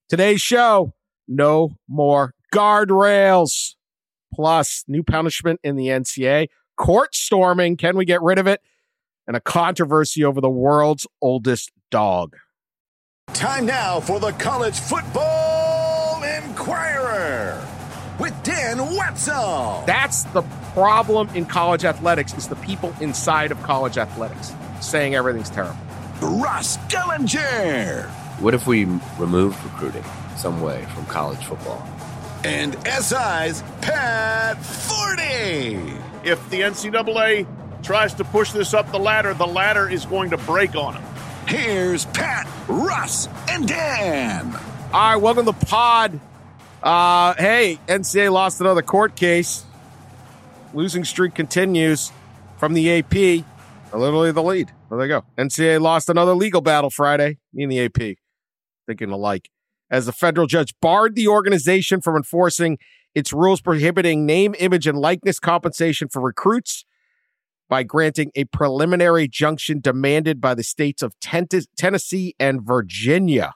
Today's show, no more guardrails. Plus, new punishment in the NCAA, court storming, can we get rid of it? And a controversy over the world's oldest dog. Time now for the College Football Inquirer with Dan Wetzel. That's the problem in college athletics, is the people inside of college athletics saying everything's terrible. Ross Gellinger. What if we remove recruiting some way from college football? And SI's Pat Forty. If the NCAA tries to push this up the ladder is going to break on them. Here's Pat, Russ, and Dan. All right, welcome to the pod. Hey, NCAA lost another court case. Losing streak continues from the AP. Literally the lead. There they go. NCAA lost another legal battle Friday. Me and the AP thinking alike. As the federal judge barred the organization from enforcing its rules prohibiting name, image, and likeness compensation for recruits by granting a preliminary injunction demanded by the states of Tennessee and Virginia.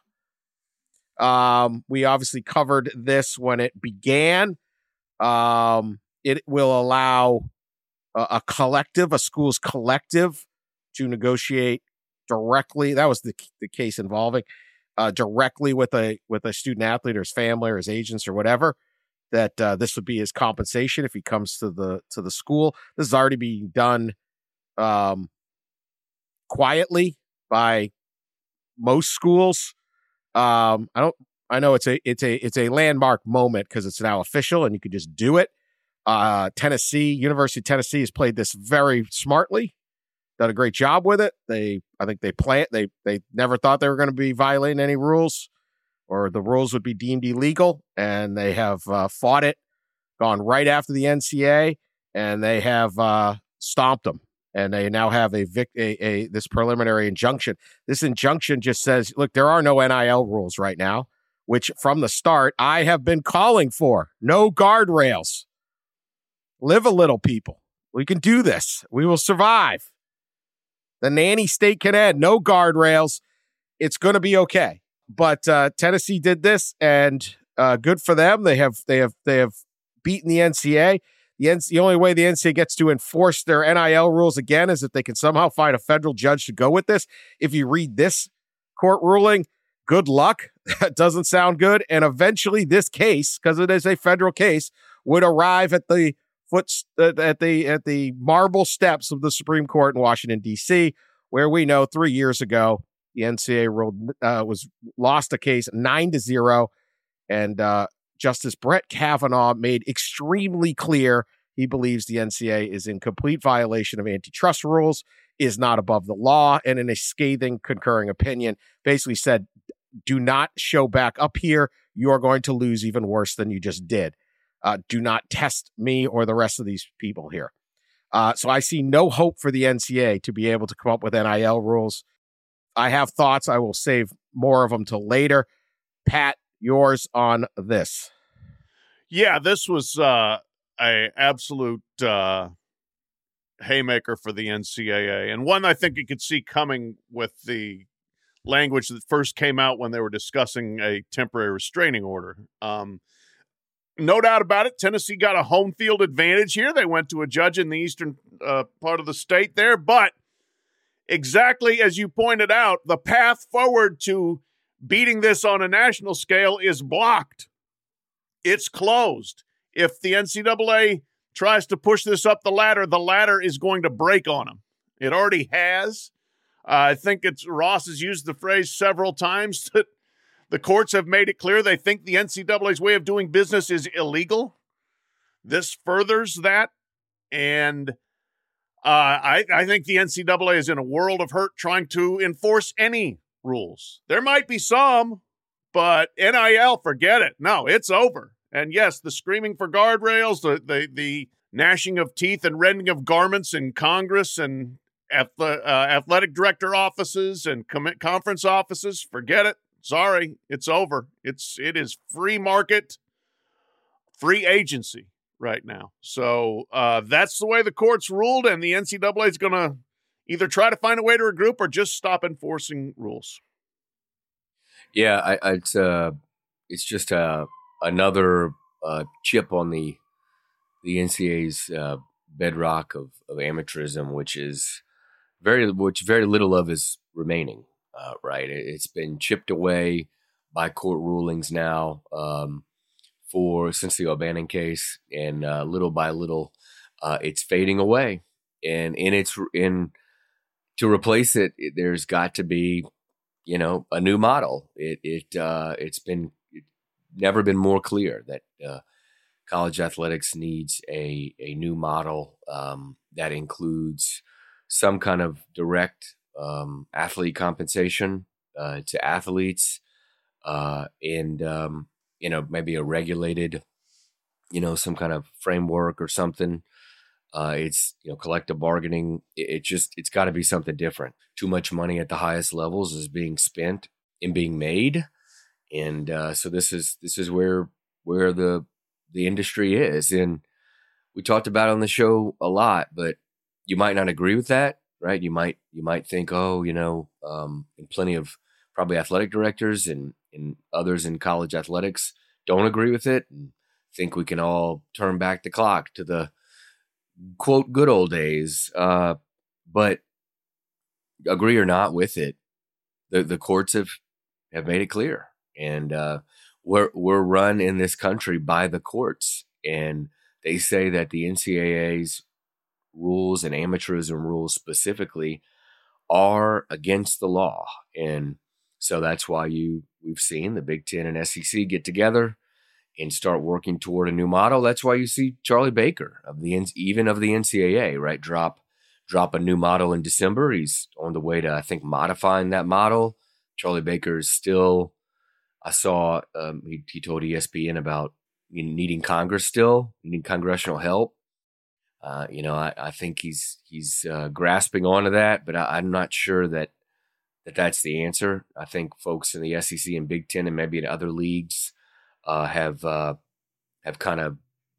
We obviously covered this when it began. It will allow a school's collective, to negotiate directly. That was the case involving directly with a student athlete or his family or his agents or whatever. That this would be his compensation if he comes to the school. This is already being done quietly by most schools. I know it's a landmark moment because it's now official and you could just do it. University of Tennessee has played this very smartly, done a great job with it. They never thought they were going to be violating any rules or the rules would be deemed illegal, and they have fought it, gone right after the NCAA, and they have stomped them. And they now have this preliminary injunction. This injunction just says, look, there are no NIL rules right now, which from the start I have been calling for. No guardrails. Live a little, people. We can do this. We will survive. The nanny state can end. No guardrails. It's going to be okay. But Tennessee did this, and good for them. They have beaten the NCAA. The only way the NCAA gets to enforce their NIL rules again is if they can somehow find a federal judge to go with this. If you read this court ruling, good luck. That doesn't sound good. And eventually this case, because it is a federal case, would arrive at the marble steps of the Supreme Court in Washington, D.C., where we know 3 years ago, the NCAA lost a case 9-0, and Justice Brett Kavanaugh made extremely clear he believes the NCAA is in complete violation of antitrust rules, is not above the law, and in a scathing concurring opinion, basically said, do not show back up here. You are going to lose even worse than you just did. Do not test me or the rest of these people here. So I see no hope for the NCAA to be able to come up with NIL rules. I have thoughts. I will save more of them till later. Pat, yours on this. Yeah, this was a absolute haymaker for the NCAA, and one I think you could see coming with the language that first came out when they were discussing a temporary restraining order. No doubt about it, Tennessee got a home field advantage here. They went to a judge in the eastern part of the state there, but exactly as you pointed out, the path forward to beating this on a national scale is blocked. It's closed. If the NCAA tries to push this up the ladder is going to break on them. It already has. I think Ross has used the phrase several times that the courts have made it clear they think the NCAA's way of doing business is illegal. This furthers that. And I think the NCAA is in a world of hurt trying to enforce any rules. There might be some, but NIL, forget it. No, it's over. And yes, the screaming for guardrails, the gnashing of teeth and rending of garments in Congress and athletic director offices and conference offices, forget it. Sorry, it's over. It is free market, free agency right now. So that's the way the courts ruled, and the NCAA is going to either try to find a way to regroup or just stop enforcing rules. Yeah, it's just another chip on the NCAA's bedrock of amateurism, which very little of is remaining. Right, it's been chipped away by court rulings now since the O'Bannon case, and little by little, it's fading away. And to replace it, there's got to be, a new model. It's never been more clear that college athletics needs a new model that includes some kind of direct athlete compensation to athletes, and maybe a regulated, some kind of framework or something. It's collective bargaining. It's got to be something different. Too much money at the highest levels is being spent and being made, and so this is where the industry is. And we talked about it on the show a lot, but you might not agree with that, right? You might think, and plenty of probably athletic directors and others in college athletics don't agree with it and think we can all turn back the clock to the quote good old days. But agree or not with it, the courts have made it clear, and we're run in this country by the courts, and they say that the NCAA's rules and amateurism rules specifically are against the law. And so that's why we've seen the Big Ten and SEC get together and start working toward a new model. That's why you see Charlie Baker of the NCAA, right, drop a new model in December. He's on the way to, I think, modifying that model. Charlie Baker is still, I saw he told ESPN about needing Congress still, needing congressional help. I think he's grasping onto that, but I'm not sure that's the answer. I think folks in the SEC and Big Ten and maybe in other leagues have kind of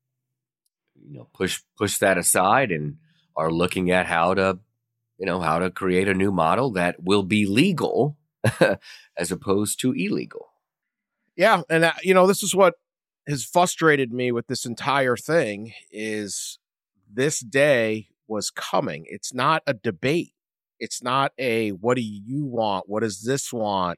pushed that aside and are looking at how to create a new model that will be legal as opposed to illegal. Yeah, and this is what has frustrated me with this entire thing is this day was coming. It's not a debate. It's not a what do you want? What does this want?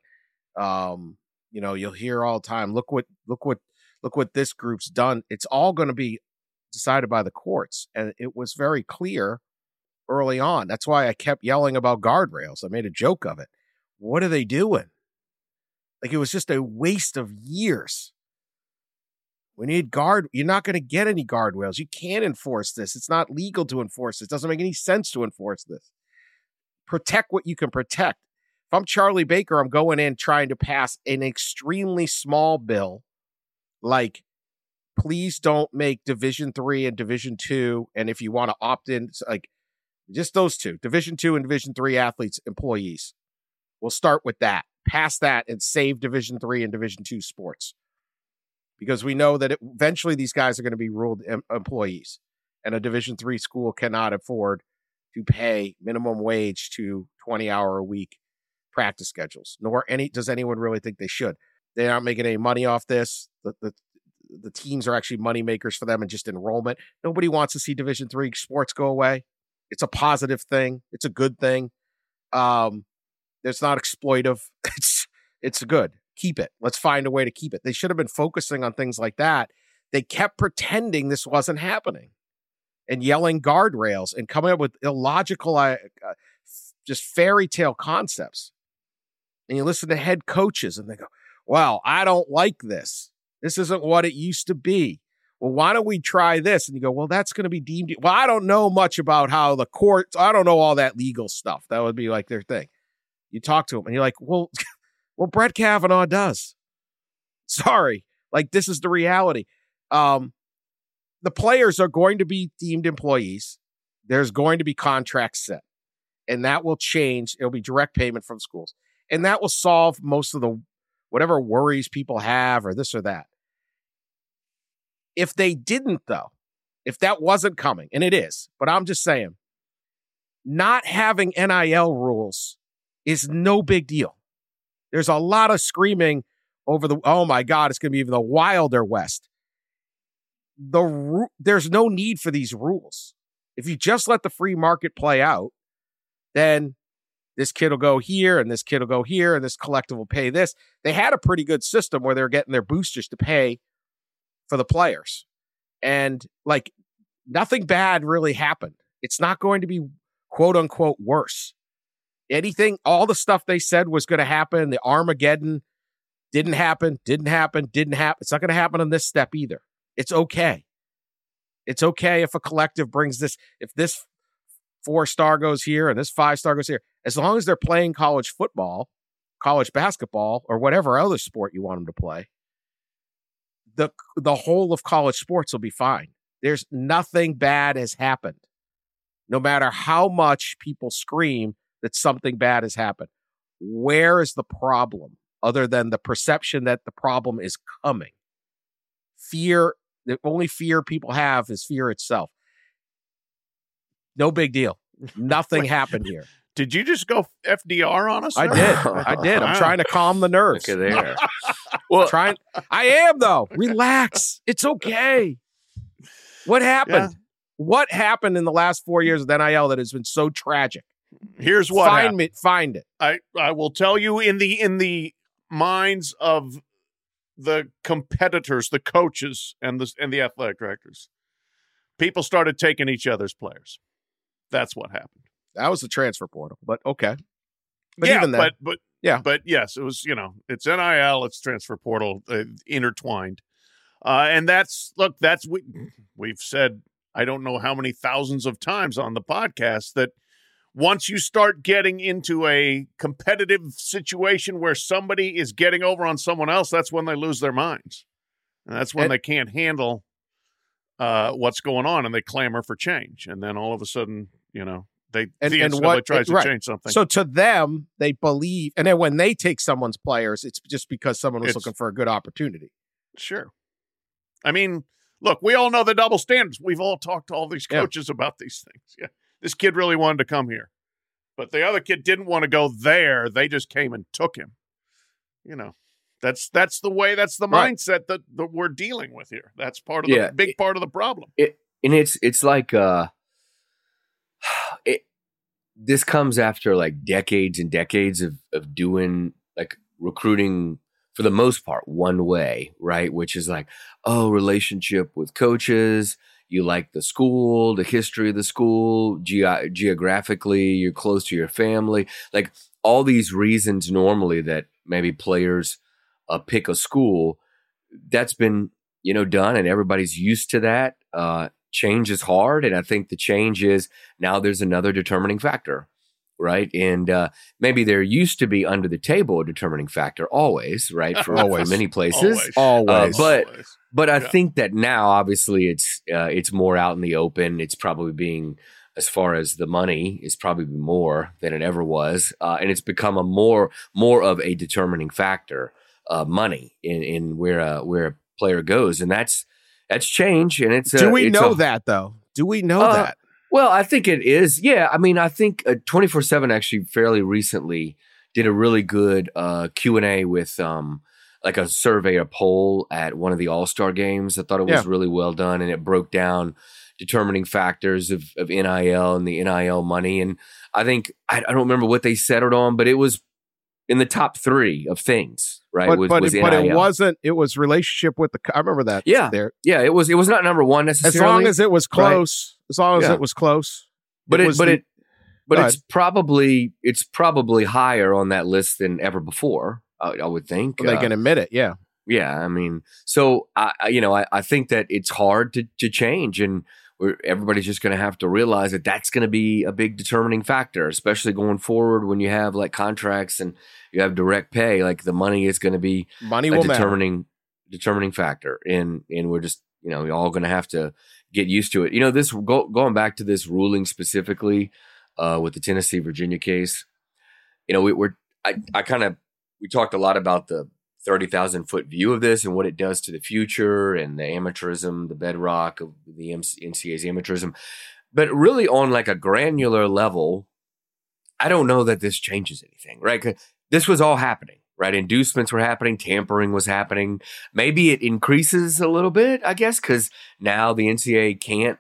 You'll hear all the time, look what this group's done. It's all going to be decided by the courts. And it was very clear early on. That's why I kept yelling about guardrails. I made a joke of it. What are they doing? Like, it was just a waste of years. We need you're not going to get any guardrails. You can't enforce this. It's not legal to enforce this. It doesn't make any sense to enforce this. Protect what you can protect. If I'm Charlie Baker, I'm going in trying to pass an extremely small bill, like, please don't make Division III and Division II, and if you want to opt in, like, just those two, Division II and Division III athletes, employees. We'll start with that. Pass that and save Division III and Division II sports. Because we know that eventually these guys are going to be ruled employees, and a Division III school cannot afford to pay minimum wage to 20-hour-a-week practice schedules, nor does anyone really think they should. They're not making any money off this. The teams are actually money makers for them and just enrollment. Nobody wants to see Division III sports go away. It's a positive thing. It's a good thing. It's not exploitive. It's good. Keep it. Let's find a way to keep it. They should have been focusing on things like that. They kept pretending this wasn't happening and yelling guardrails and coming up with illogical, just fairy tale concepts. And you listen to head coaches and they go, well, I don't like this. This isn't what it used to be. Well, why don't we try this? And you go, well, that's going to be deemed. Well, I don't know much about how the courts, I don't know all that legal stuff. That would be like their thing. You talk to them and you're like, well, Brett Kavanaugh does. Sorry. Like, this is the reality. The players are going to be deemed employees. There's going to be contracts set, and that will change. It'll be direct payment from schools, and that will solve most of the whatever worries people have or this or that. If they didn't, though, if that wasn't coming, and it is, but I'm just saying, not having NIL rules is no big deal. There's a lot of screaming, oh my God, it's going to be even the wilder West. There's no need for these rules. If you just let the free market play out, then this kid will go here and this kid will go here and this collective will pay this. They had a pretty good system where they're getting their boosters to pay for the players. And like nothing bad really happened. It's not going to be quote unquote worse. All the stuff they said was going to happen, the Armageddon didn't happen. It's not going to happen on this step either. It's okay. It's okay if a collective brings this, if this 4-star goes here and this 5-star goes here, as long as they're playing college football, college basketball, or whatever other sport you want them to play, the whole of college sports will be fine. There's nothing bad has happened. No matter how much people scream that something bad has happened. Where is the problem other than the perception that the problem is coming? Fear, the only fear people have is fear itself. No big deal. Nothing happened here. Did you just go FDR on us? I did. I'm trying to calm the nerves. Look at there. Well, I am though. Relax. It's okay. What happened? Yeah. What happened in the last 4 years of NIL that has been so tragic? Here's what happened. Find it. I will tell you in the minds of the competitors, the coaches, and the athletic directors, people started taking each other's players. That's what happened. That was the transfer portal, but okay. But yeah, even then, but yes, it was, it's NIL, it's transfer portal intertwined. And we've said, I don't know how many thousands of times on the podcast, that once you start getting into a competitive situation where somebody is getting over on someone else, that's when they lose their minds. And that's when they can't handle what's going on and they clamor for change. And then all of a sudden, they tries to change something. So to them, they believe, and then when they take someone's players, it's just because someone was looking for a good opportunity. Sure. I mean, look, we all know the double standards. We've all talked to all these coaches about these things. Yeah. This kid really wanted to come here, but the other kid didn't want to go there. They just came and took him. That's the way, that's the mindset that we're dealing with here. That's part of the big part of the problem. It's like, this comes after like decades and decades of doing like recruiting for the most part one way, right? Which is like, relationship with coaches. You like the school, the history of the school, geographically, you're close to your family. Like all these reasons normally that maybe players pick a school, that's been, done and everybody's used to that. Change is hard. And I think the change is now there's another determining factor, right? And maybe there used to be under the table a determining factor always, right? For many places. Always. But I think that now, obviously, it's more out in the open. It's probably being, as far as the money, is probably more than it ever was, and it's become a more of a determining factor, money in where a player goes, and that's change. And it's do we know that though? Do we know that? Well, I think it is. Yeah, I mean, I think 24/7 actually fairly recently did a really good Q&A with like a survey, a poll at one of the All-Star games. I thought it was really well done, and it broke down determining factors of NIL and the NIL money. And I think, I don't remember what they settled on, but it was in the top 3 of things, right? But it wasn't, it was relationship with I remember that. Yeah. It was not number 1 necessarily. As long as it was close. Right? As long as it was close. But it's probably higher on that list than ever before. I would think. Well, they can admit it, yeah. Yeah, I mean, so I think that it's hard to change, and everybody's just going to have to realize that that's going to be a big determining factor, especially going forward when you have like contracts and you have direct pay. Like the money is going to be determining factor, and we're just we're all going to have to get used to it. This going back to this ruling specifically with the Tennessee Virginia case. We talked a lot about the 30,000-foot view of this and what it does to the future and the amateurism, the bedrock of the NCAA's amateurism. But really on like a granular level, I don't know that this changes anything, right? 'Cause this was all happening. right? Inducements were happening, tampering was happening. Maybe it increases a little bit, I guess, because now the NCAA can't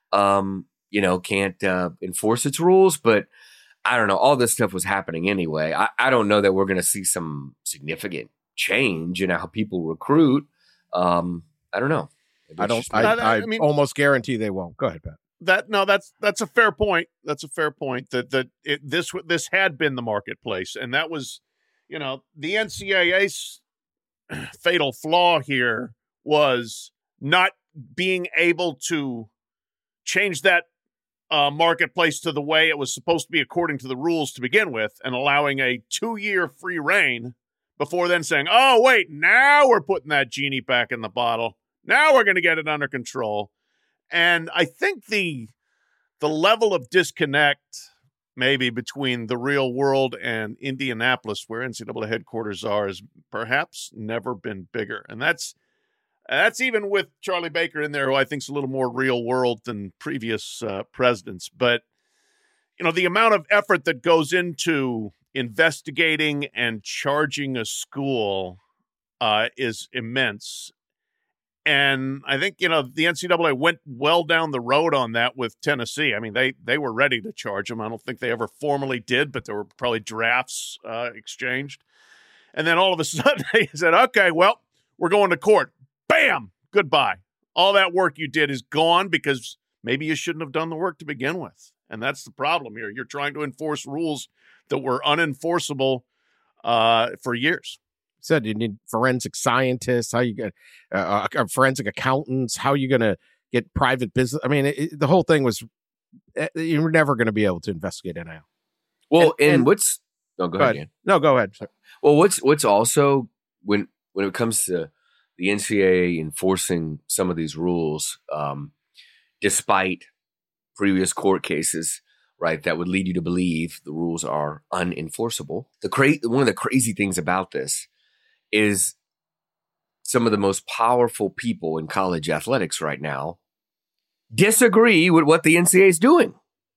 enforce its rules. But I don't know. All this stuff was happening anyway. I don't know that we're going to see some significant change in how people recruit. I don't know. I mean, almost guarantee they won't. Go ahead, Pat. That's a fair point. That's a fair point. This had been the marketplace, and that was, the NCAA's fatal flaw here was not being able to change that marketplace to the way it was supposed to be according to the rules to begin with, and allowing a 2-year free reign before then saying, oh, wait, now we're putting that genie back in the bottle. Now we're going to get it under control. And I think the level of disconnect maybe between the real world and Indianapolis, where NCAA headquarters are, has perhaps never been bigger. And that's even with Charlie Baker in there, who I think is a little more real world than previous presidents. But, the amount of effort that goes into investigating and charging a school is immense. And I think, the NCAA went well down the road on that with Tennessee. I mean, they were ready to charge them. I don't think they ever formally did, but there were probably drafts exchanged. And then all of a sudden they said, okay, well, we're going to court. Bam! Goodbye. All that work you did is gone because maybe you shouldn't have done the work to begin with. And that's the problem here. You're trying to enforce rules that were unenforceable for years. Said you need forensic scientists. How you get forensic accountants? How are you going to get private business? I mean, the whole thing was you're never going to be able to investigate NIL. Well, and what's go ahead, Dan. No, go ahead. Sorry. Well, what's also when it comes to the NCAA enforcing some of these rules, despite previous court cases, right, that would lead you to believe the rules are unenforceable. One of the crazy things about this is some of the most powerful people in college athletics right now disagree with what the NCAA is doing.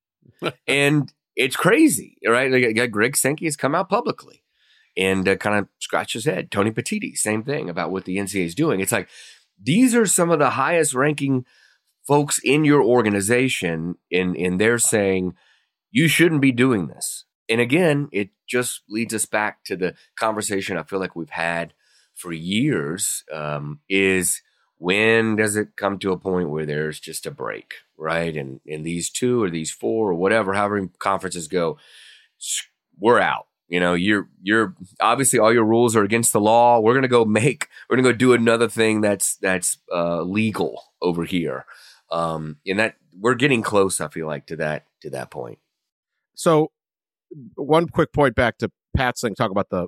And it's crazy, right? Like Greg Sankey has come out publicly and kind of scratched his head. Tony Petitti, same thing about what the NCAA is doing. It's like, these are some of the highest ranking folks in your organization, and they're saying, you shouldn't be doing this. And again, it just leads us back to the conversation I feel like we've had for years, is when does it come to a point where there's just a break, right? And these 2 or these 4 or whatever, however conferences go, we're out. You're obviously all your rules are against the law. We're going to go do another thing that's legal over here. And that we're getting close, I feel like, to that point. So one quick point back to Pat's thing, talk about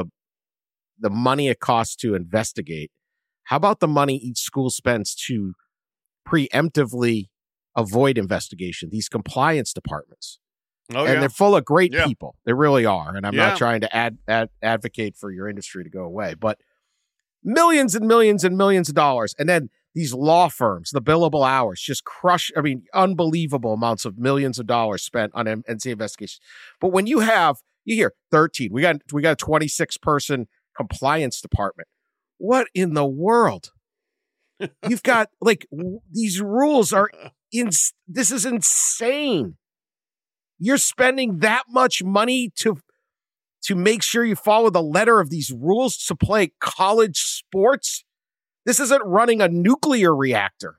the money it costs to investigate. How about the money each school spends to preemptively avoid investigation? These compliance departments. Oh, and yeah. they're full of great people. They really are. And I'm Yeah. not trying to advocate for your industry to go away, but millions and millions and millions of dollars. And then these law firms, the billable hours, just crush. I mean, unbelievable amounts of millions of dollars spent on NCAA investigations. But when you hear 13, we got a 26-person compliance department. What in the world? You've got these rules are this is insane. You're spending that much money to make sure you follow the letter of these rules to play college sports. This isn't running a nuclear reactor.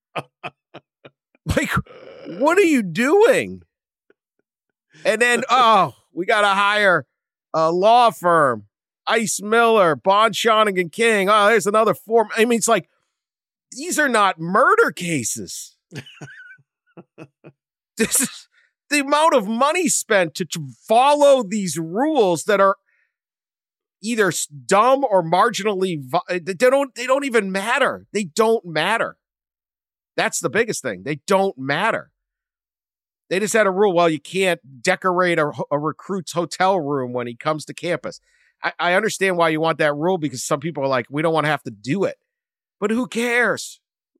What are you doing? And then, we got to hire a law firm, Ice Miller, Bond, Shonigan King. Oh, there's another form. I mean, it's like, these are not murder cases. This is the amount of money spent to follow these rules that are either dumb or marginally, they don't even matter. They don't matter. That's the biggest thing. They don't matter. They just had a rule. Well, you can't decorate a recruit's hotel room when he comes to campus. I understand why you want that rule, because some people are like, we don't want to have to do it. But who cares?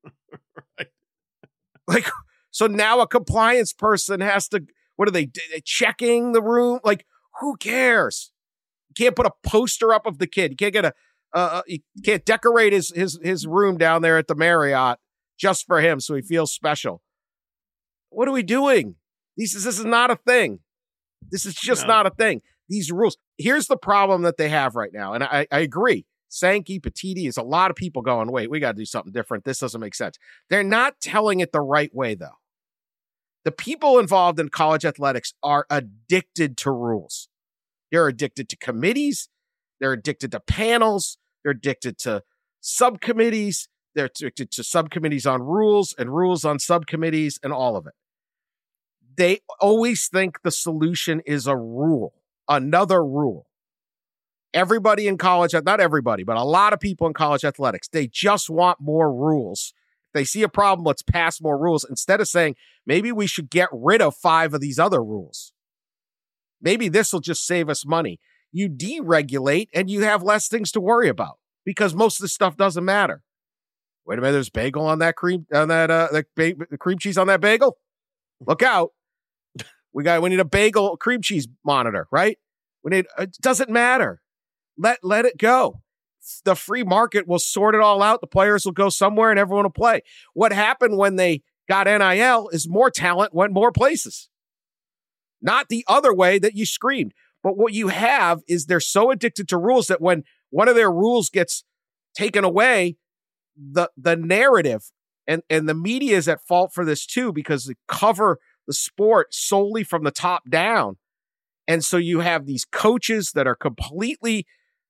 Right. So now a compliance person has to, what are they checking the room? Who cares? can't put a poster up of the kid. You can't get you can't decorate his room down there at the Marriott just for him so he feels special. What are we doing? This is not a thing. This is just not a thing. These rules. Here's the problem that they have right now, and I agree. Sankey, Petiti, is a lot of people going, wait, we got to do something different. This doesn't make sense. They're not telling it the right way, though. The people involved in college athletics are addicted to rules. They're addicted to committees. They're addicted to panels. They're addicted to subcommittees. They're addicted to subcommittees on rules and rules on subcommittees and all of it. They always think the solution is a rule, another rule. Everybody in college, not everybody, but a lot of people in college athletics, they just want more rules. If they see a problem, let's pass more rules instead of saying, maybe we should get rid of 5 of these other rules. Maybe this will just save us money. You deregulate and you have less things to worry about because most of the stuff doesn't matter. Wait a minute, there's bagel on that cream, on that cream cheese on that bagel. Look out. We need a bagel cream cheese monitor, right? It doesn't matter. Let it go. The free market will sort it all out. The players will go somewhere and everyone will play. What happened when they got NIL is more talent went more places. Not the other way that you screamed. But what you have is they're so addicted to rules that when one of their rules gets taken away, the narrative and the media is at fault for this too, because they cover the sport solely from the top down. And so you have these coaches that are completely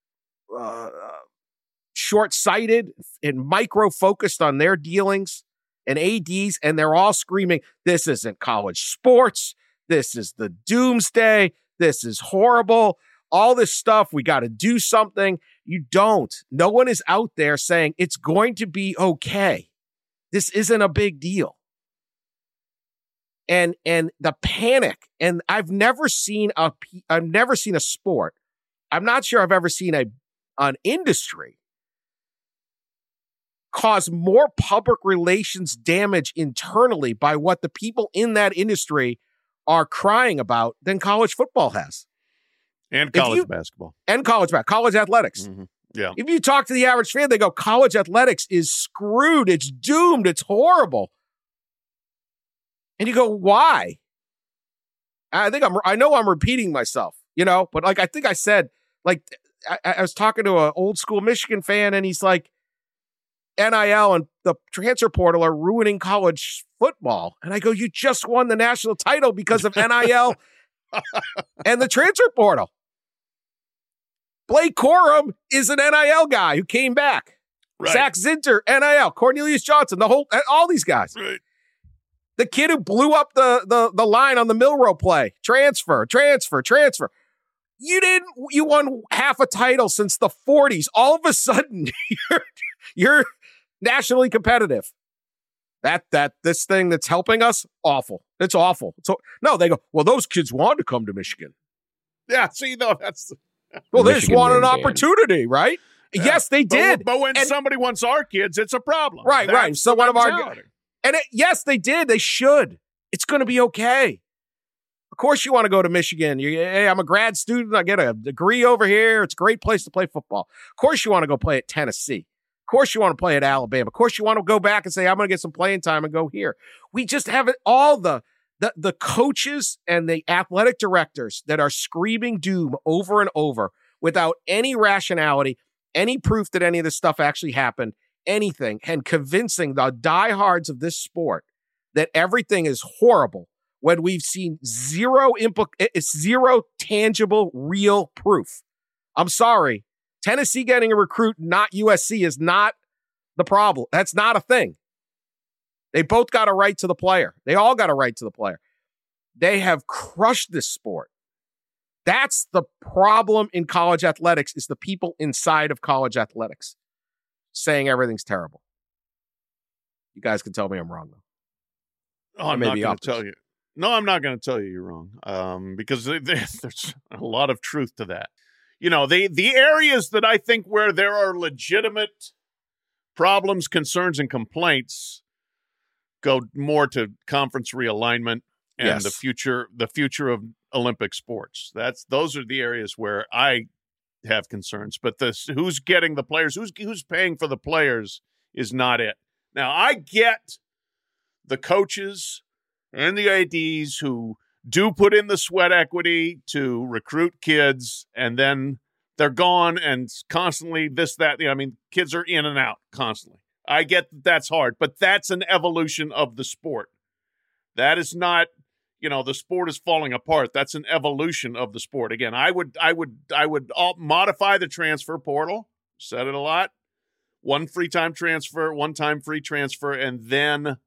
short-sighted and micro-focused on their dealings and ADs, and they're all screaming, this isn't college sports. This is the doomsday. This is horrible. All this stuff, we got to do something. You don't. No one is out there saying it's going to be okay. This isn't a big deal. And the panic, and I've never seen a sport. I'm not sure I've ever seen an industry cause more public relations damage internally by what the people in that industry are crying about than college football has. And college basketball. And college athletics. Mm-hmm. Yeah. If you talk to the average fan, they go, college athletics is screwed. It's doomed. It's horrible. And you go, why? I know I'm repeating myself, but like, I think I said, like, I was talking to an old school Michigan fan and he's like, NIL and the transfer portal are ruining college football. And I go, you just won the national title because of NIL and the transfer portal. Blake Corum is an NIL guy who came back. Right. Zach Zinter, NIL, Cornelius Johnson, all these guys. Right. The kid who blew up the line on the Milroe play. Transfer. You won half a title since the 40s. All of a sudden, you're nationally competitive. This thing that's helping us, awful. It's awful. So no, they go, well, those kids wanted to come to Michigan. Yeah, see, though, that's well, they just wanted an opportunity, right? Yeah. Yes, they did. But when somebody wants our kids, it's a problem. Right. So one of our yes, they did. They should. It's going to be okay. Of course you want to go to Michigan. Hey, I'm a grad student. I get a degree over here. It's a great place to play football. Of course you want to go play at Tennessee. Of course you want to play at Alabama. Of course you want to go back and say, I'm going to get some playing time and go here. We just have it all the coaches and the athletic directors that are screaming doom over and over without any rationality, any proof that any of this stuff actually happened, anything, and convincing the diehards of this sport that everything is horrible when we've seen zero tangible, real proof. I'm sorry. Tennessee getting a recruit, not USC, is not the problem. That's not a thing. They both got a right to the player. They all got a right to the player. They have crushed this sport. That's the problem in college athletics, is the people inside of college athletics saying everything's terrible. You guys can tell me I'm wrong, though. Oh, I'm not going to tell you. No, I'm not going to tell you you're wrong, because there's a lot of truth to that. The areas that I think where there are legitimate problems, concerns, and complaints go more to conference realignment and the future of Olympic sports. Those are the areas where I have concerns. But who's getting the players, who's paying for the players is not it. Now, I get the coaches and the ADs who do put in the sweat equity to recruit kids, and then they're gone and constantly this, that. I mean, kids are in and out constantly. I get that's hard, but that's an evolution of the sport. That is not, the sport is falling apart. That's an evolution of the sport. Again, I would modify the transfer portal. Said it a lot. One time free transfer, and then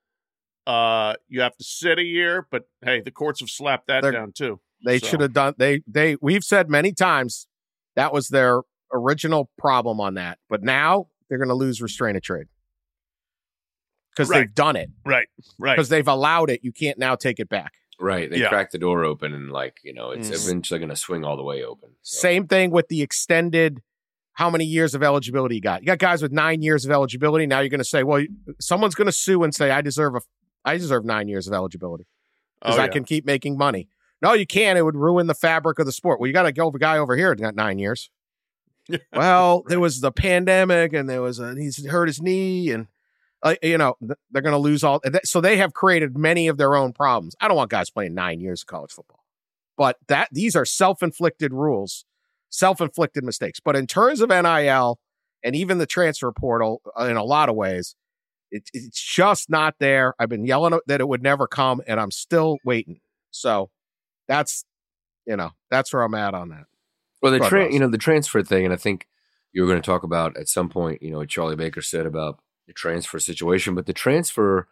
you have to sit a year. But hey, the courts have slapped that down too. They should have done. We've said many times that was their original problem on that, but now they're going to lose restraint of trade because they've done it. Right. Because they've allowed it. You can't now take it back. Right. They cracked the door open, and it's eventually going to swing all the way open. So. Same thing with the extended. How many years of eligibility you got? You got guys with 9 years of eligibility. Now you're going to say, well, someone's going to sue and say, I deserve 9 years of eligibility because I can keep making money. No, you can't. It would ruin the fabric of the sport. Well, you got a guy over here who got 9 years. Well, there was the pandemic, and he's hurt his knee, and they're going to lose all. So they have created many of their own problems. I don't want guys playing 9 years of college football, but these are self-inflicted rules. Self-inflicted mistakes. But in terms of NIL and even the transfer portal, in a lot of ways, it's just not there. I've been yelling that it would never come, and I'm still waiting. So that's where I'm at on that. Well, the transfer thing, and I think you were going to talk about at some point, what Charlie Baker said about the transfer situation, but the transfer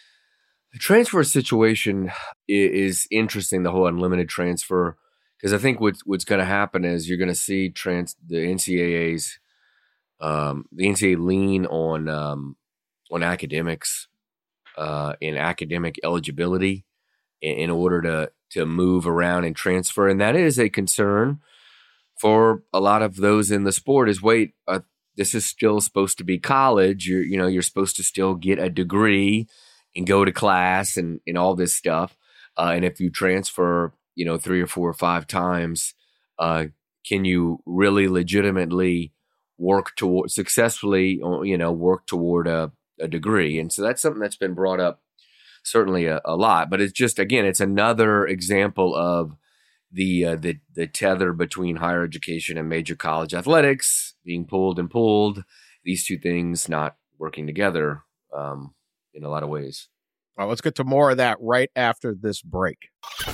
situation is interesting, the whole unlimited transfer. Because I think what's going to happen is you're going to see the NCAA's, the NCAA lean on academics, and academic eligibility in order to move around and transfer, and that is a concern for a lot of those in the sport. Is this is still supposed to be college. You're supposed to still get a degree and go to class and all this stuff, and if you transfer 3 or 4 or 5 times, can you really legitimately successfully work toward a degree? And so that's something that's been brought up certainly a lot, but it's just, again, it's another example of the tether between higher education and major college athletics being pulled, these two things not working together in a lot of ways. All right, let's get to more of that right after this break.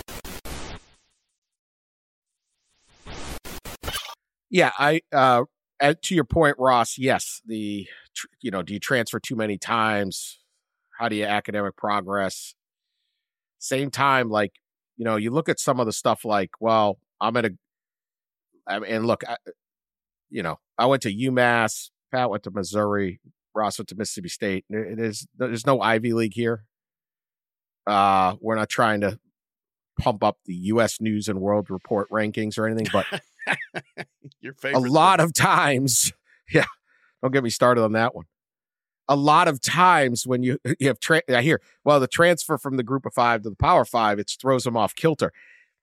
Yeah, to your point, Ross, yes, do you transfer too many times? How do you academic progress? Same time, you look at some of the stuff I went to UMass, Pat went to Missouri, Ross went to Mississippi State. There's no Ivy League here. We're not trying to pump up the U.S. News and World Report rankings or anything, but your favorite. A lot of times, don't get me started on that one. A lot of times when you have the transfer from the Group of 5 to the Power 5, it throws them off kilter.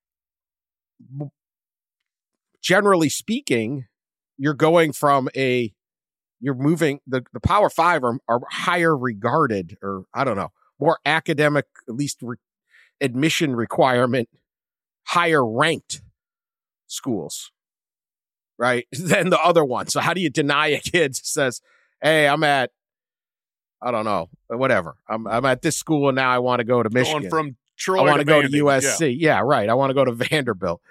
Generally speaking, you're going you're moving the Power 5 are higher regarded, or I don't know, more academic, at least admission requirement, higher ranked schools, right, than the other one. So how do you deny a kid who says, hey, I'm at, I don't know, whatever. I'm at this school and now I want to go to Michigan. Going from Troy I want to go to Vandy. USC. Yeah, right. I want to go to Vanderbilt.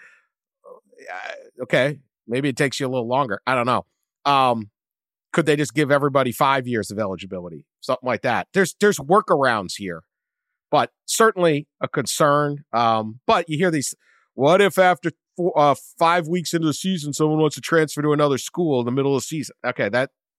Okay. Maybe it takes you a little longer. I don't know. Could they just give everybody 5 years of eligibility? Something like that. There's workarounds here, but certainly a concern. But you hear these, what if after 5 weeks into the season, someone wants to transfer to another school in the middle of the season? Okay.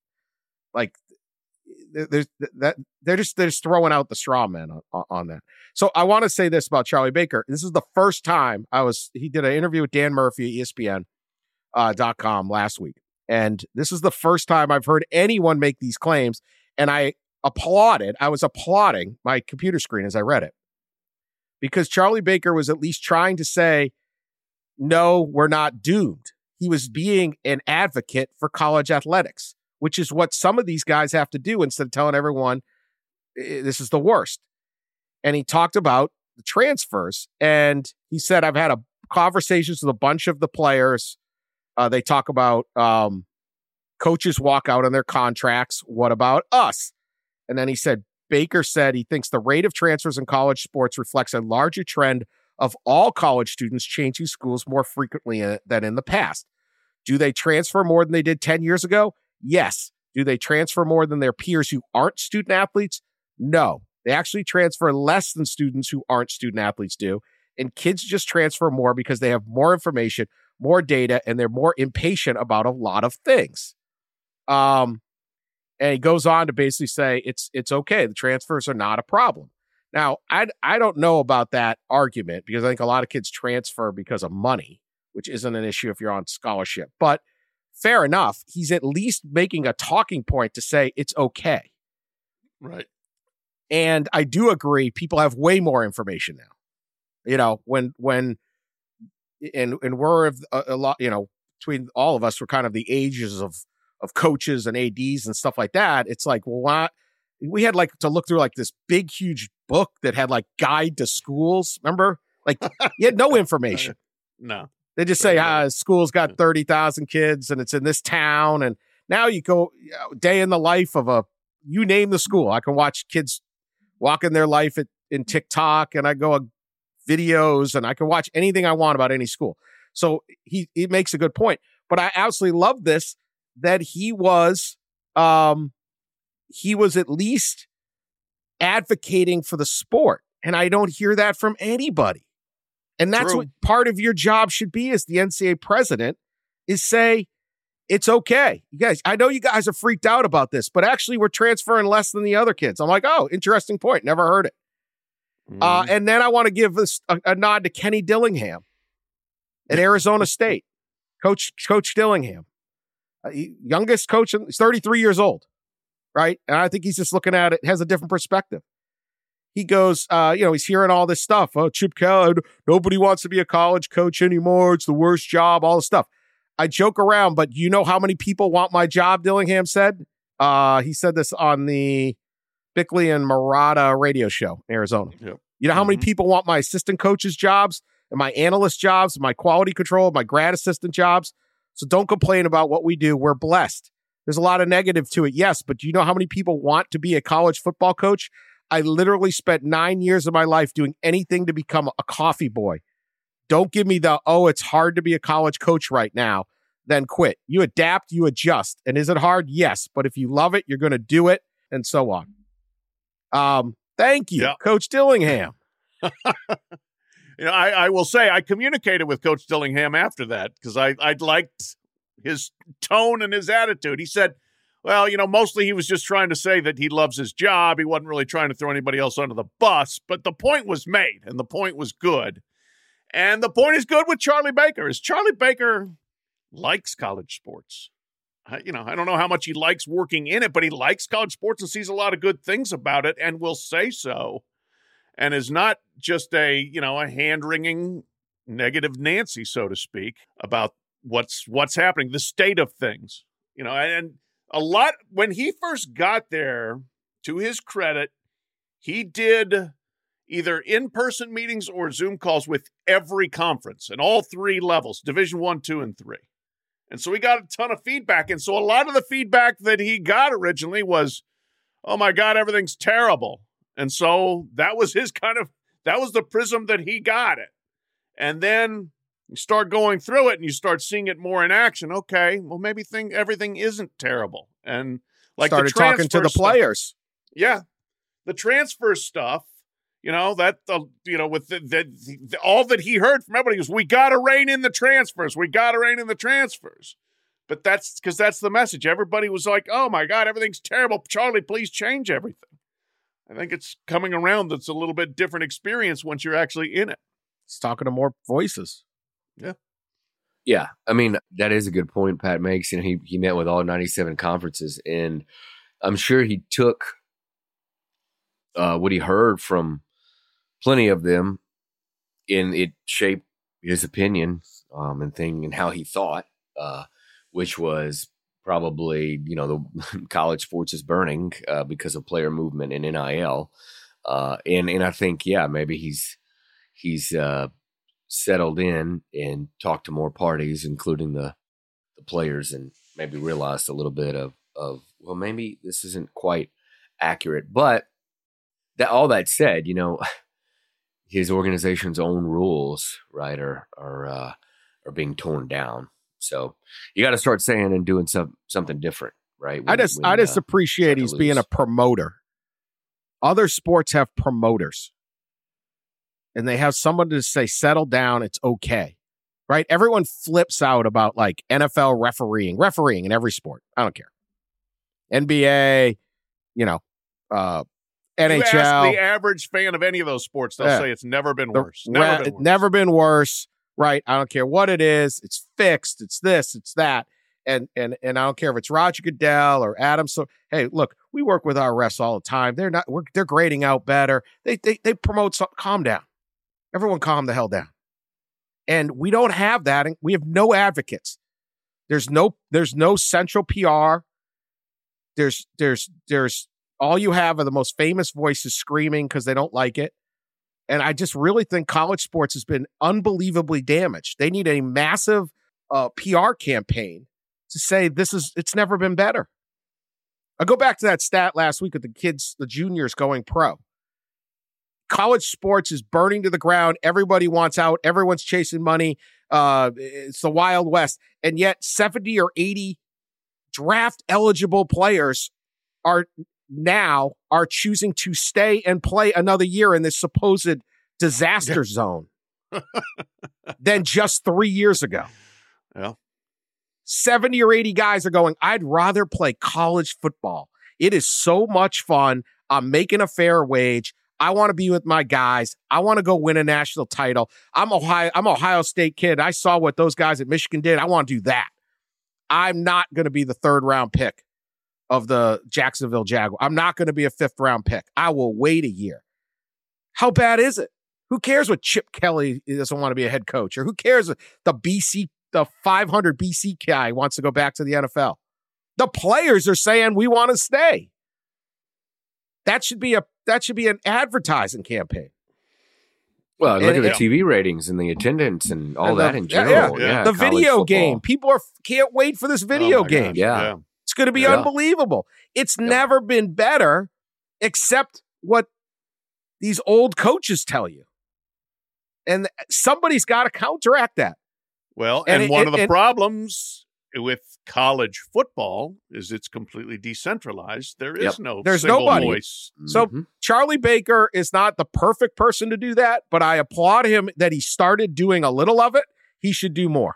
They're just throwing out the straw man on that. So I want to say this about Charlie Baker. This is the first time he did an interview with Dan Murphy at ESPN.com last week. And this is the first time I've heard anyone make these claims. And I was applauding my computer screen as I read it, because Charlie Baker was at least trying to say, no, we're not doomed. he was being an advocate for college athletics, which is what some of these guys have to do instead of telling everyone this is the worst. And he talked about the transfers, and he said, I've had conversations with a bunch of the players. They talk about coaches walk out on their contracts. What about us? And then he said, Baker said he thinks the rate of transfers in college sports reflects a larger trend of all college students changing schools more frequently than in the past. Do they transfer more than they did 10 years ago? Yes. Do they transfer more than their peers who aren't student athletes? No. They actually transfer less than students who aren't student athletes do. And kids just transfer more because they have more information, more data, and they're more impatient about a lot of things. And he goes on to basically say it's okay. The transfers are not a problem. Now, I don't know about that argument because I think a lot of kids transfer because of money, which isn't an issue if you're on scholarship. But fair enough. He's at least making a talking point to say it's okay. Right. And I do agree. People have way more information now. You know, when we're a lot, you know, between all of us, we're kind of the ages of coaches and ADs and stuff like that. It's like, well, what? We had like to look through like this big, huge book that had like guide to schools. Remember? Like you had no information. No. They just say, school's got 30,000 kids and it's in this town. And now you go day in the life of you name the school. I can watch kids walking their life in TikTok, and I go videos, and I can watch anything I want about any school. So he makes a good point. But I absolutely love this, that he was at least advocating for the sport. And I don't hear that from anybody. And that's what part of your job should be as the NCAA president, is say, it's okay. You guys, I know you guys are freaked out about this, but actually we're transferring less than the other kids. I'm like, oh, interesting point. Never heard it. And then I want to give this a nod to Kenny Dillingham at Arizona State. Coach Dillingham. Youngest coach, he's 33 years old, right? And I think he's just looking at it, has a different perspective. He goes, he's hearing all this stuff. Oh, Chip Kelly, nobody wants to be a college coach anymore. It's the worst job, all this stuff. I joke around, but you know how many people want my job, Dillingham said? He said this on the Bickley and Murata radio show in Arizona. Yep. You know how many people want my assistant coaches' jobs and my analyst jobs, my quality control, my grad assistant jobs? So don't complain about what we do. We're blessed. There's a lot of negative to it, yes, but do you know how many people want to be a college football coach? I literally spent 9 years of my life doing anything to become a coffee boy. Don't give me it's hard to be a college coach right now, then quit. You adapt, you adjust. And is it hard? Yes. But if you love it, you're going to do it, and so on. Thank you, Coach Dillingham. I will say I communicated with Coach Dillingham after that because I liked his tone and his attitude. He said, well, mostly he was just trying to say that he loves his job. He wasn't really trying to throw anybody else under the bus, but the point was made, and the point was good. And the point is good with Charlie Baker. Is Charlie Baker likes college sports. I don't know how much he likes working in it, but he likes college sports and sees a lot of good things about it and will say so. And is not just a hand-wringing negative Nancy, so to speak, about what's happening, the state of things. And a lot, when he first got there, to his credit, he did either in-person meetings or Zoom calls with every conference and all three levels, Division I, II, and III. And so he got a ton of feedback. And so a lot of the feedback that he got originally was, oh my God, everything's terrible. And so that was that was the prism that he got it. And then you start going through it and you start seeing it more in action. Okay, well, maybe everything isn't terrible. And like started talking to the players. Yeah. The transfer stuff, with all that he heard from everybody was, we got to rein in the transfers. We got to rein in the transfers. But that's because that's the message. Everybody was like, oh my God, everything's terrible. Charlie, please change everything. I think it's coming around. That's a little bit different experience once you're actually in it. It's talking to more voices. Yeah. Yeah. I mean, that is a good point Pat makes. He met with all 97 conferences, and I'm sure he took what he heard from plenty of them, and it shaped his opinion and how he thought. which was probably, the college sports is burning because of player movement and NIL. And I think, maybe he's settled in and talked to more parties, including the players, and maybe realized a little bit of well, maybe this isn't quite accurate. But all that said, his organization's own rules, right, are being torn down. So you got to start saying and doing something different, right? I just appreciate he's being a promoter. Other sports have promoters, and they have someone to say, settle down, it's okay, right? Everyone flips out about like NFL refereeing in every sport. I don't care. NBA, NHL. You ask the average fan of any of those sports, they'll say it's never been worse. Never been worse, right? I don't care what it is. It's fixed. It's this, it's that. And I don't care if it's Roger Goodell or Adam. So, hey, look, we work with our refs all the time. They're grading out better. They promote something. Calm down. Everyone calm the hell down. And we don't have that. And we have no advocates. There's no central PR. There's all you have are the most famous voices screaming because they don't like it. And I just really think college sports has been unbelievably damaged. They need a massive PR campaign to say it's never been better. I'll go back to that stat last week with the juniors going pro. College sports is burning to the ground. Everybody wants out. Everyone's chasing money. It's the Wild West. And yet 70 or 80 draft eligible players are choosing to stay and play another year in this supposed disaster zone than just 3 years ago. Yeah. 70 or 80 guys are going, I'd rather play college football. It is so much fun. I'm making a fair wage. I want to be with my guys. I want to go win a national title. I'm Ohio State kid. I saw what those guys at Michigan did. I want to do that. I'm not going to be the 3rd round pick of the Jacksonville Jaguars. I'm not going to be a 5th round pick. I will wait a year. How bad is it? Who cares what Chip Kelly doesn't want to be a head coach, or who cares the 500 BC guy wants to go back to the NFL? The players are saying we want to stay. That should be an advertising campaign. Well, look at the TV ratings and the attendance and all that in general. Yeah. The video game. People can't wait for this video game. Yeah. It's going to be unbelievable. It's never been better, except what these old coaches tell you. And somebody's got to counteract that. Well, and one of the problems with college football is it's completely decentralized. There's nobody. Voice. So Charlie Baker is not the perfect person to do that, but I applaud him that he started doing a little of it. He should do more.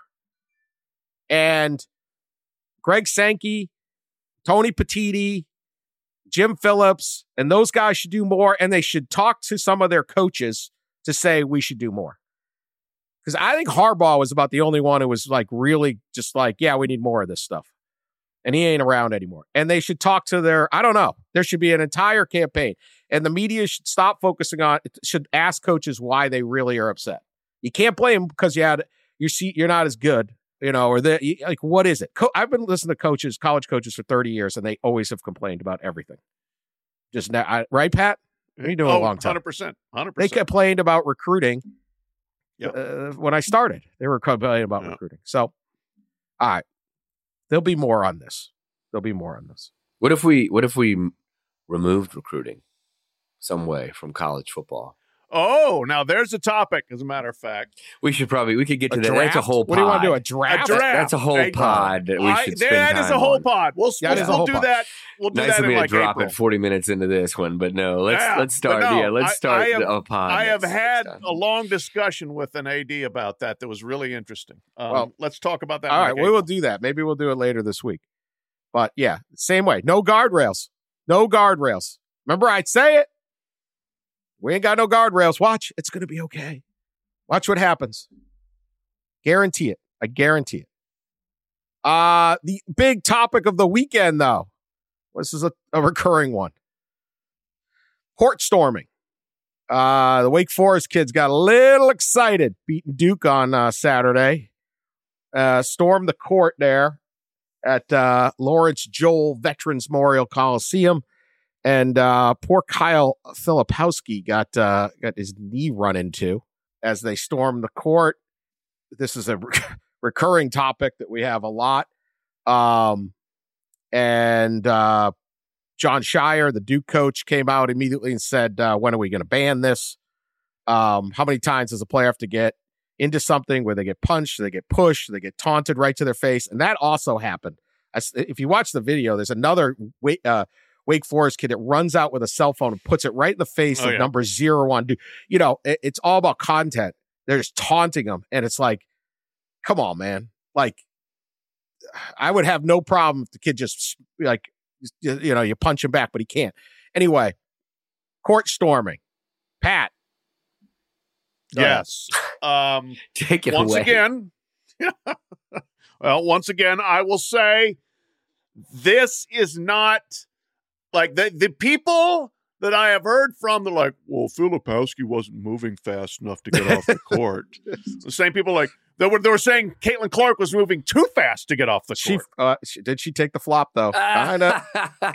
And Greg Sankey, Tony Petitti, Jim Phillips, and those guys should do more, and they should talk to some of their coaches to say we should do more. Because I think Harbaugh was about the only one who was like really just like, yeah, we need more of this stuff. And he ain't around anymore. And they should talk to there should be an entire campaign. And the media should stop focusing on, should ask coaches why they really are upset. You can't blame them because you're not as good, or what is it? I've been listening to college coaches for 30 years, and they always have complained about everything. Just now, right, Pat? You're doing a long time. 100%. They complained about recruiting. When I started, they were complaining about recruiting. So, all right, there'll be more on this. What if we removed recruiting some way from college football? Oh, now there's a topic, as a matter of fact. We could get to that. Draft? That's a whole pod. What do you want to do, a draft? That's a whole pod that we should spend time That is a whole on. pod. We'll do that. We'll do nice that of me in to drop April. it 40 minutes into this one, but no, let's start. Let's start a pod. I have had a long discussion with an AD about that was really interesting. Let's talk about that. All right, we will do that. Maybe we'll do it later this week. But yeah, same way. No guardrails. Remember, I'd say it. We ain't got no guardrails. Watch. It's going to be okay. Watch what happens. Guarantee it. I guarantee it. The big topic of the weekend, though. This is a recurring one. Court storming. The Wake Forest kids got a little excited beating Duke on Saturday. stormed the court there at Lawrence Joel Veterans Memorial Coliseum. And poor Kyle Filipowski got his knee run into as they stormed the court. This is a recurring topic that we have a lot. And John Shire, the Duke coach, came out immediately and said, when are we going to ban this? How many times does a player have to get into something where they get punched, they get pushed, they get taunted right to their face? And that also happened. If you watch the video, there's another Wake Forest kid that runs out with a cell phone and puts it right in the face of number 01. You know, it's all about content. They're just taunting him. And it's like, come on, man. Like, I would have no problem if the kid just, like, you know, you punch him back, but he can't. Anyway, court storming. Pat. Yes. Take it once away. again. Well, once again, I will say this is not like the people that I have heard from. They're like, well, Filipowski wasn't moving fast enough to get off the court. The same people like they were saying Caitlin Clark was moving too fast to get off the court. Did she take the flop though? Kinda.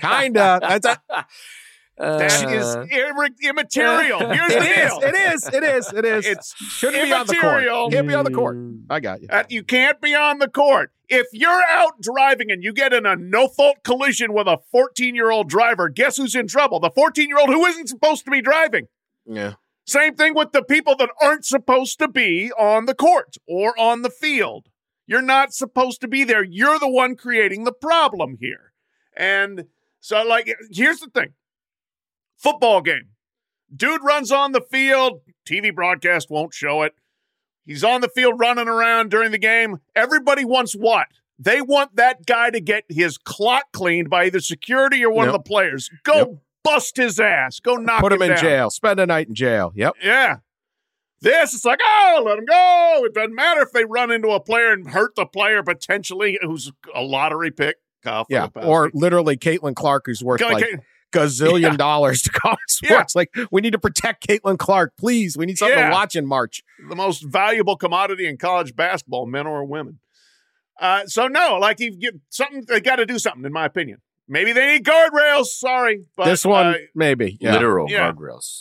That is immaterial. Here's the deal. It is. It's shouldn't be on the court. Can't be on the court. I got you. You can't be on the court. If you're out driving and you get in a no-fault collision with a 14-year-old driver, guess who's in trouble? The 14-year-old who isn't supposed to be driving. Yeah. Same thing with the people that aren't supposed to be on the court or on the field. You're not supposed to be there. You're the one creating the problem here. And so, like, here's the thing. Football game. Dude runs on the field. TV broadcast won't show it. He's on the field running around during the game. Everybody wants what? They want that guy to get his clock cleaned by either security or one of the players. Go bust his ass. Go knock him down. Put him in jail. Spend a night in jail. Yep. Yeah. This, it's like, oh, let him go. It doesn't matter if they run into a player and hurt the player potentially who's a lottery pick. Or literally Caitlin Clark, who's worth gazillion dollars to college sports. Like, we need to protect Caitlin Clark, please. We need something to watch in March. The most valuable commodity in college basketball, men or women. So no, like, they got to do something, in my opinion. Maybe they need guardrails. Sorry, but this one maybe literal guardrails.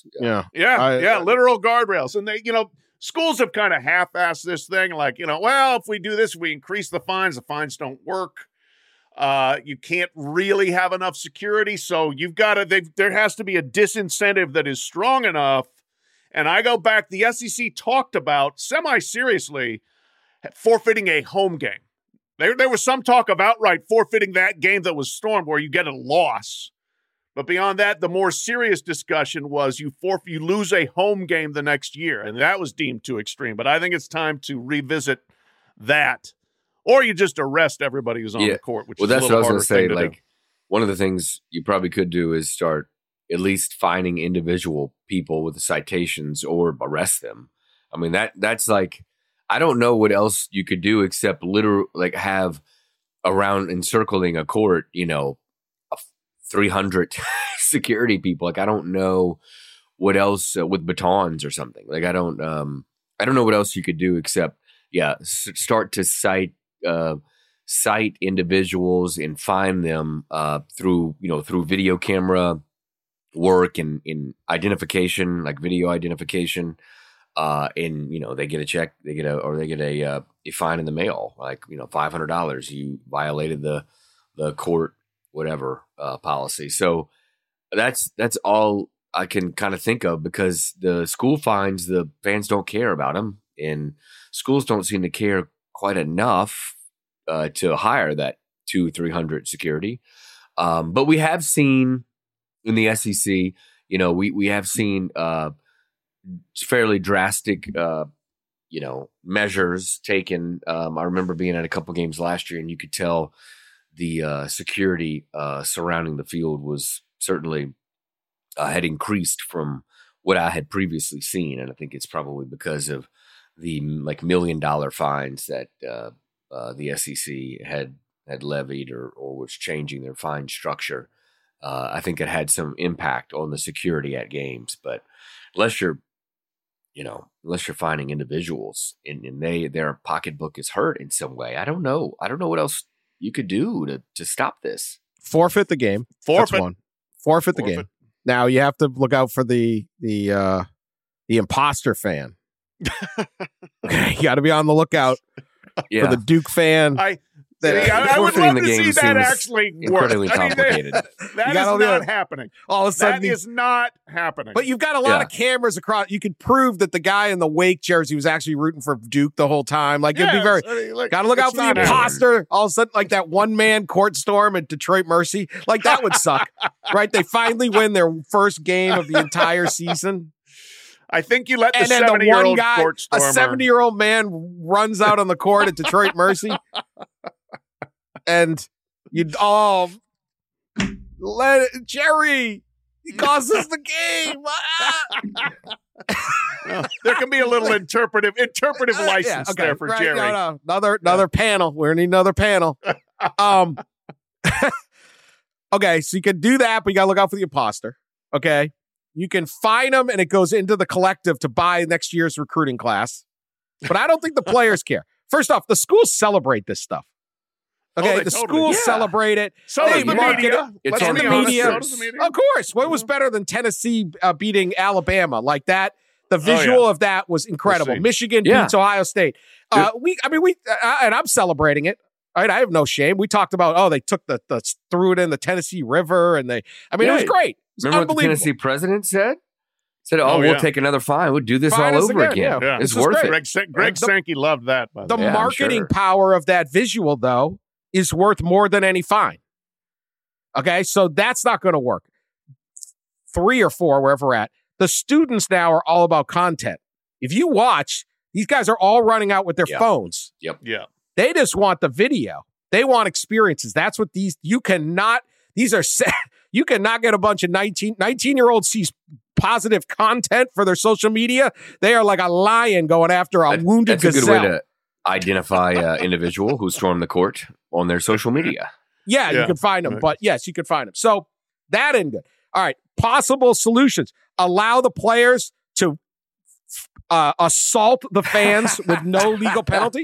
Literal guardrails. And they, schools have kind of half-assed this thing. Like, well, if we do this, we increase the fines don't work. You can't really have enough security, so you've got to. There has to be a disincentive that is strong enough. And I go back. The SEC talked about semi-seriously forfeiting a home game. There was some talk of outright forfeiting that game that was stormed, where you get a loss. But beyond that, the more serious discussion was you lose a home game the next year, and that was deemed too extreme. But I think it's time to revisit that. Or you just arrest everybody who's on the court, which is a little harder. Well, that's what I was going to say. Like, one of the things you probably could do is start at least finding individual people with the citations or arrest them. I mean, that's like, I don't know what else you could do except have around encircling a court, 300 security people. Like, I don't know what else with batons or something. Like, I don't know what else you could do except, start to cite individuals and find them through video camera work and in identification, like video identification. And they get a check, they get a fine in the mail, like $500. You violated the court whatever policy. So that's all I can kind of think of, because the school fines, the fans don't care about them, and schools don't seem to care quite enough to hire that 200-300 security. But we have seen in the SEC, we have seen fairly drastic, measures taken. I remember being at a couple games last year, and you could tell the security surrounding the field was certainly had increased from what I had previously seen. And I think it's probably because of the $1 million fines that the SEC had levied or was changing their fine structure. I think it had some impact on the security at games. But unless you're unless you're finding individuals and their pocketbook is hurt in some way. I don't know what else you could do to stop this. Forfeit the game. Forfeit. That's one. Forfeit the game. Now you have to look out for the imposter fan. Okay, you got to be on the lookout for the Duke fan. I would love to see that actually work. Incredibly complicated. That is not happening. All of a sudden, that is not happening. But you've got a lot of cameras across. You can prove that the guy in the Wake jersey was actually rooting for Duke the whole time. Like, it'd be very. Got to look out for the imposter. All of a sudden, like that one-man court storm at Detroit Mercy. Like, that would suck, right? They finally win their first game of the entire season. I think you let the 70-year-old court stormer. A 70-year-old man runs out on the court at Detroit Mercy. And you'd all let it, Jerry, he cost us the game. Well, there can be a little interpretive license there for Jerry. No. Another panel. We're gonna need another panel. Okay, so you can do that, but you gotta look out for the imposter. Okay. You can fine them and it goes into the collective to buy next year's recruiting class. But I don't think the players care. First off, the schools celebrate this stuff. Okay, the schools celebrate it. So does the media. It's on the media. So does the media. Of course. What was better than Tennessee beating Alabama like that? The visual of that was incredible. Michigan beats Ohio State. And I'm celebrating it. Right? I have no shame. We talked about, they took threw it in the Tennessee River, and it was great. It was Remember what the Tennessee president said? We'll take another fine. We'll do this all over again. Yeah. It's worth it. Greg Sankey loved that. By the marketing power of that visual, though, is worth more than any fine. Okay, so that's not going to work. 3 or 4, wherever we're at. The students now are all about content. If you watch, these guys are all running out with their phones. Yep. Yeah. They just want the video. They want experiences. That's what you cannot get a bunch of 19-year-olds see positive content for their social media. They are like a lion going after a wounded gazelle. That's a good way to identify individual who stormed the court on their social media. Yeah, you can find them. Right. But yes, you can find them. So that ain't good. All right. Possible solutions. Allow the players to assault the fans with no legal penalty.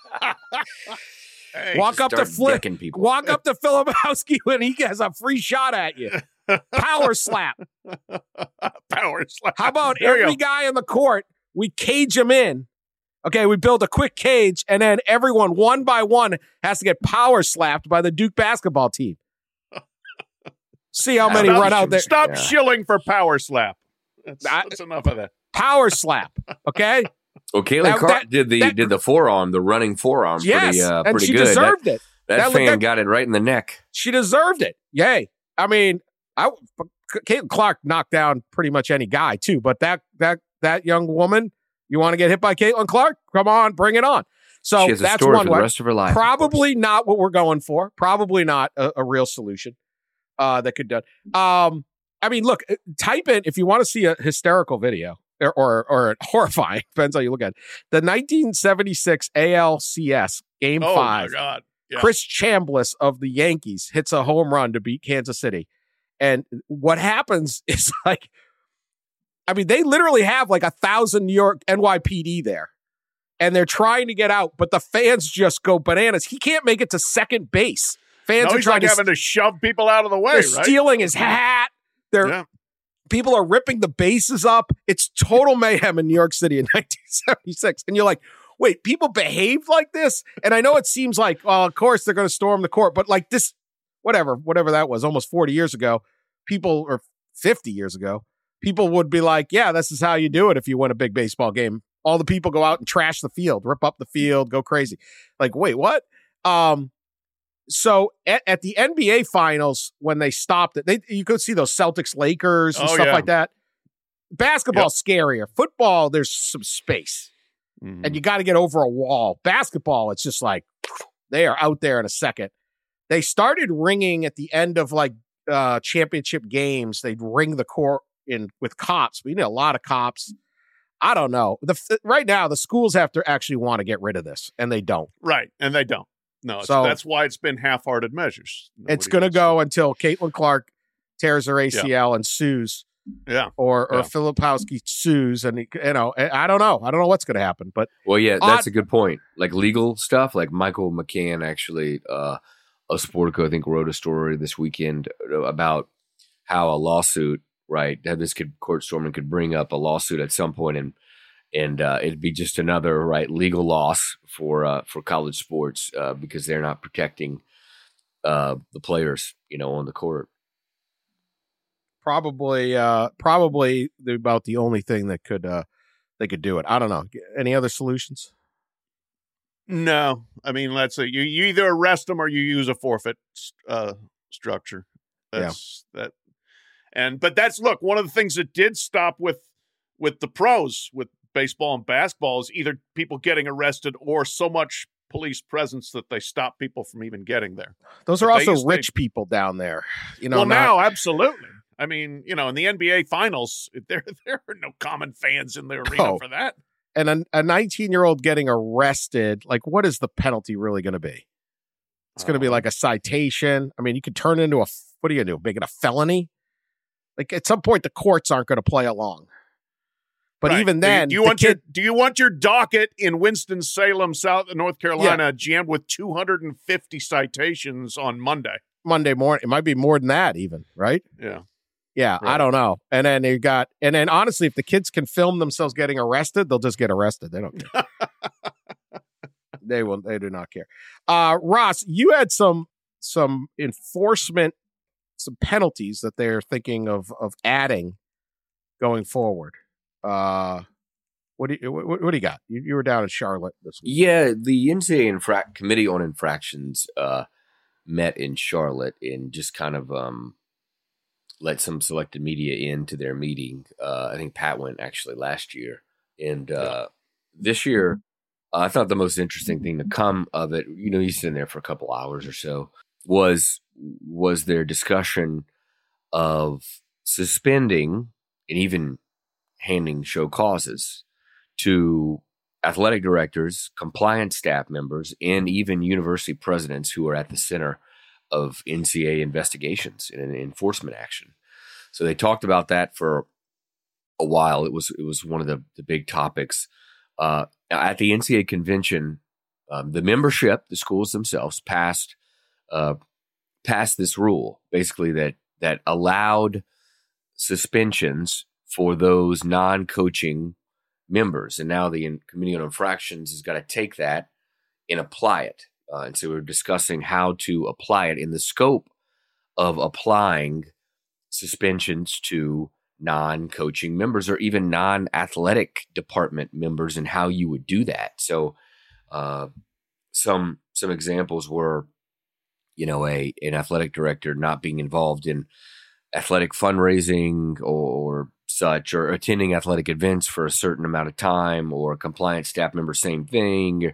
Walk up to Filipowski when he has a free shot at you. Power slap. Power slap. How about every guy in the court, we cage him in. Okay, we build a quick cage, and then everyone, one by one, has to get power slapped by the Duke basketball team. See how many run out there. Stop shilling for power slap. That's enough of that. Power slap, okay? Well, Caitlin Clark did the forearm, the running forearm, pretty good. And she deserved it. That fan got it right in the neck. She deserved it. Yay. I mean, Caitlin Clark knocked down pretty much any guy, too. But that young woman, you want to get hit by Caitlin Clark? Come on, bring it on. So she has that's a story one for the rest of her life. Probably not what we're going for. Probably not a real solution that could do. I mean, look, type in if you want to see a hysterical video or horrifying, depends how you look at it. The 1976 ALCS Game 5. Oh, my God. Yeah. Chris Chambliss of the Yankees hits a home run to beat Kansas City. And what happens is they literally have 1,000 New York NYPD there. And they're trying to get out, but the fans just go bananas. He can't make it to second base. Fans are trying having to shove people out of the way, They're stealing his hat. People are ripping the bases up. It's total mayhem in New York City in 1976. And you're like, wait, people behaved like this? And I know it seems like, well, of course they're going to storm the court, but like this, whatever that was, almost 40 years ago, or 50 years ago, people would be like, yeah, this is how you do it if you win a big baseball game. All the people go out and trash the field, rip up the field, go crazy. Like, wait, what? So at the NBA finals, when they stopped it, you could see those Celtics, Lakers, and stuff like that. Basketball's scarier. Football, there's some space. Mm-hmm. And you got to get over a wall. Basketball, it's just like, they are out there in a second. They started ringing at the end of championship games. They'd ring the court in with cops. We need a lot of cops. I don't know. Right now, the schools have to actually want to get rid of this, and they don't. Right, and they don't. No, that's why it's been half-hearted measures. It's going to go until Caitlin Clark tears her ACL and sues Yeah. or Yeah. Filipowski sues, and I don't know what's going to happen. But Well, yeah, that's a good point. Like legal stuff, like Michael McCann actually, of Sportico, I think, wrote a story this weekend about how a lawsuit, right, that this court storming could bring up a lawsuit at some point, and it'd be just another legal loss for college sports because they're not protecting the players, on the court. Probably about the only thing that could they could do it. I don't know. Any other solutions? No, I mean, let's say you either arrest them or you use a forfeit structure. That's that. But that's, look, one of the things that did stop with the pros, with baseball and basketball, is either people getting arrested or so much police presence that they stop people from even getting there. Those are also rich people down there. Now, absolutely. I mean, in the NBA finals, there are no common fans in the arena for that. And a 19-year-old getting arrested, like, what is the penalty really going to be? It's going to be like a citation. I mean, you could turn it into what are you going to do? Make it a felony? Like, at some point, the courts aren't going to play along. But even then, do you want your docket in Winston-Salem, North Carolina, jammed with 250 citations on Monday morning? It might be more than that, even, right? Yeah. Yeah, right. I don't know. And then honestly, if the kids can film themselves getting arrested, they'll just get arrested. They don't care. They do not care. Ross, you had some enforcement, some penalties that they're thinking of adding going forward. What do you got? You were down in Charlotte this week. Yeah, the NCAA Committee on Infractions met in Charlotte and just kind of let some selected media into their meeting. I think Pat went actually last year. And this year, I thought the most interesting thing to come of it, you sit in there for a couple hours or so, was their discussion of suspending and even handing show causes to athletic directors, compliance staff members, and even university presidents who are at the center of NCAA investigations and enforcement action. So they talked about that for a while. It was one of the big topics. At the NCAA convention, the membership, the schools themselves, passed this rule, basically that allowed suspensions for those non-coaching members. And now the Committee on Infractions has got to take that and apply it. And so we're discussing how to apply it in the scope of applying suspensions to non-coaching members or even non-athletic department members and how you would do that. So some examples were, an athletic director not being involved in athletic fundraising or such, or attending athletic events for a certain amount of time, or a compliance staff member, same thing.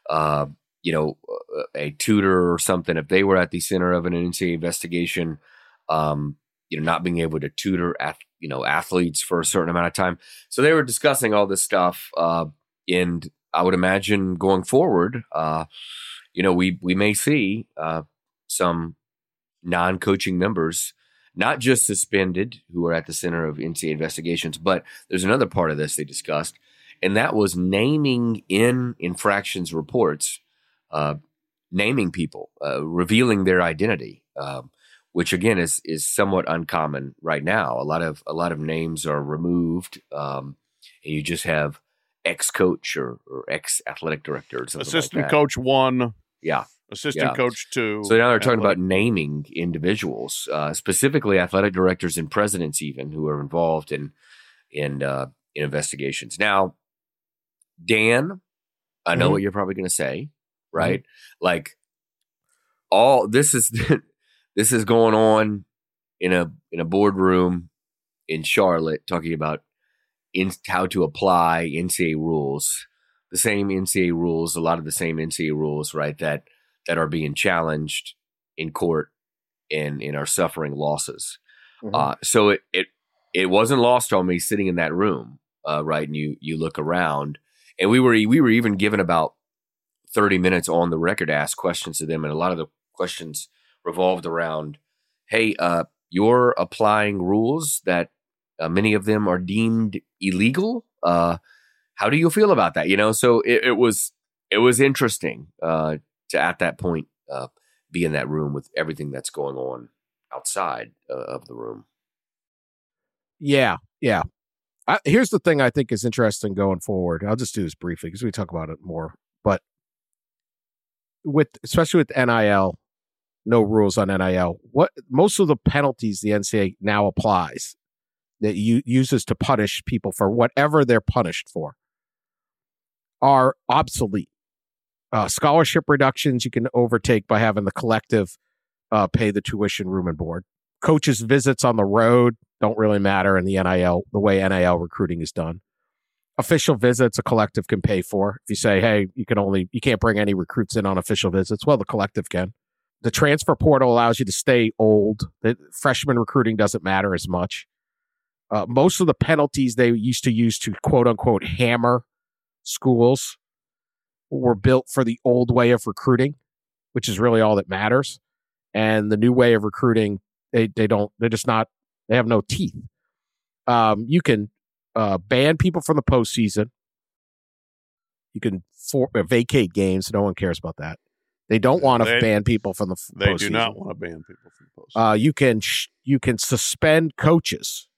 A tutor or something, if they were at the center of an NCAA investigation, not being able to tutor athletes for a certain amount of time. So they were discussing all this stuff. And I would imagine going forward, we may see some non-coaching members not just suspended who are at the center of NCAA investigations, but there's another part of this they discussed, and that was naming in infractions reports, naming people, revealing their identity, which again is somewhat uncommon right now. A lot of names are removed, and you just have ex-coach or ex-athletic director, or something assistant like that. Coach 1, yeah, assistant coach 2. So now they're talking about naming individuals, specifically athletic directors and presidents, even who are involved in investigations. Now, Dan, I know what you're probably going to say, right? Mm-hmm. Like, all this is going on in a boardroom in Charlotte, talking about how to apply NCAA rules, the same NCAA rules, a lot of the same NCAA rules, right? That are being challenged in court and are suffering losses. Mm-hmm. So it wasn't lost on me sitting in that room, right? And you look around, and we were even given about 30 minutes on the record to ask questions to them, and a lot of the questions revolved around, hey, you're applying rules that Many of them are deemed illegal. How do you feel about that? So it was interesting to at that point be in that room with everything that's going on outside of the room. Yeah. Here's the thing I think is interesting going forward. I'll just do this briefly because we talk about it more. But especially with NIL, no rules on NIL. What most of the penalties the NCAA now applies that uses to punish people for whatever they're punished for are obsolete. Scholarship reductions you can overtake by having the collective pay the tuition, room, and board. Coaches' visits on the road don't really matter in the NIL, the way NIL recruiting is done. Official visits a collective can pay for. If you say, hey, you can't bring any recruits in on official visits, well, the collective can. The transfer portal allows you to stay old. The freshman recruiting doesn't matter as much. Most of the penalties they used to use to quote unquote hammer schools were built for the old way of recruiting, which is really all that matters. And the new way of recruiting, they have no teeth. You can ban people from the postseason. You can vacate games. No one cares about that. They don't want to ban people from the postseason. They do not want to ban people from the postseason. You can suspend coaches.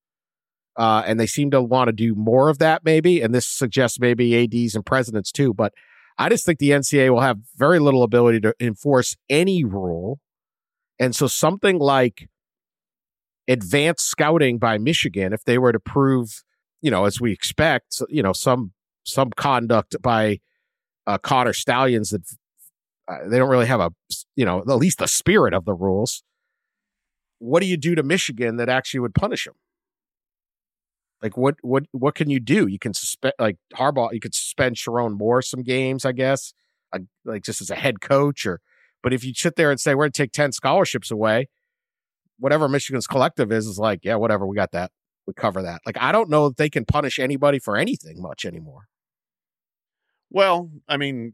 And they seem to want to do more of that maybe. And this suggests maybe ADs and presidents too. But I just think the NCAA will have very little ability to enforce any rule. And so something like advanced scouting by Michigan, if they were to prove, as we expect, some conduct by Connor Stallions that they don't really have at least the spirit of the rules. What do you do to Michigan that actually would punish them? Like what can you do? You can suspend Harbaugh. You could suspend Sharon Moore some games, I guess, just as a head coach. But if you sit there and say we're going to take 10 scholarships away, whatever Michigan's collective is like, yeah, whatever, we got that, we cover that. Like I don't know if they can punish anybody for anything much anymore. Well, I mean,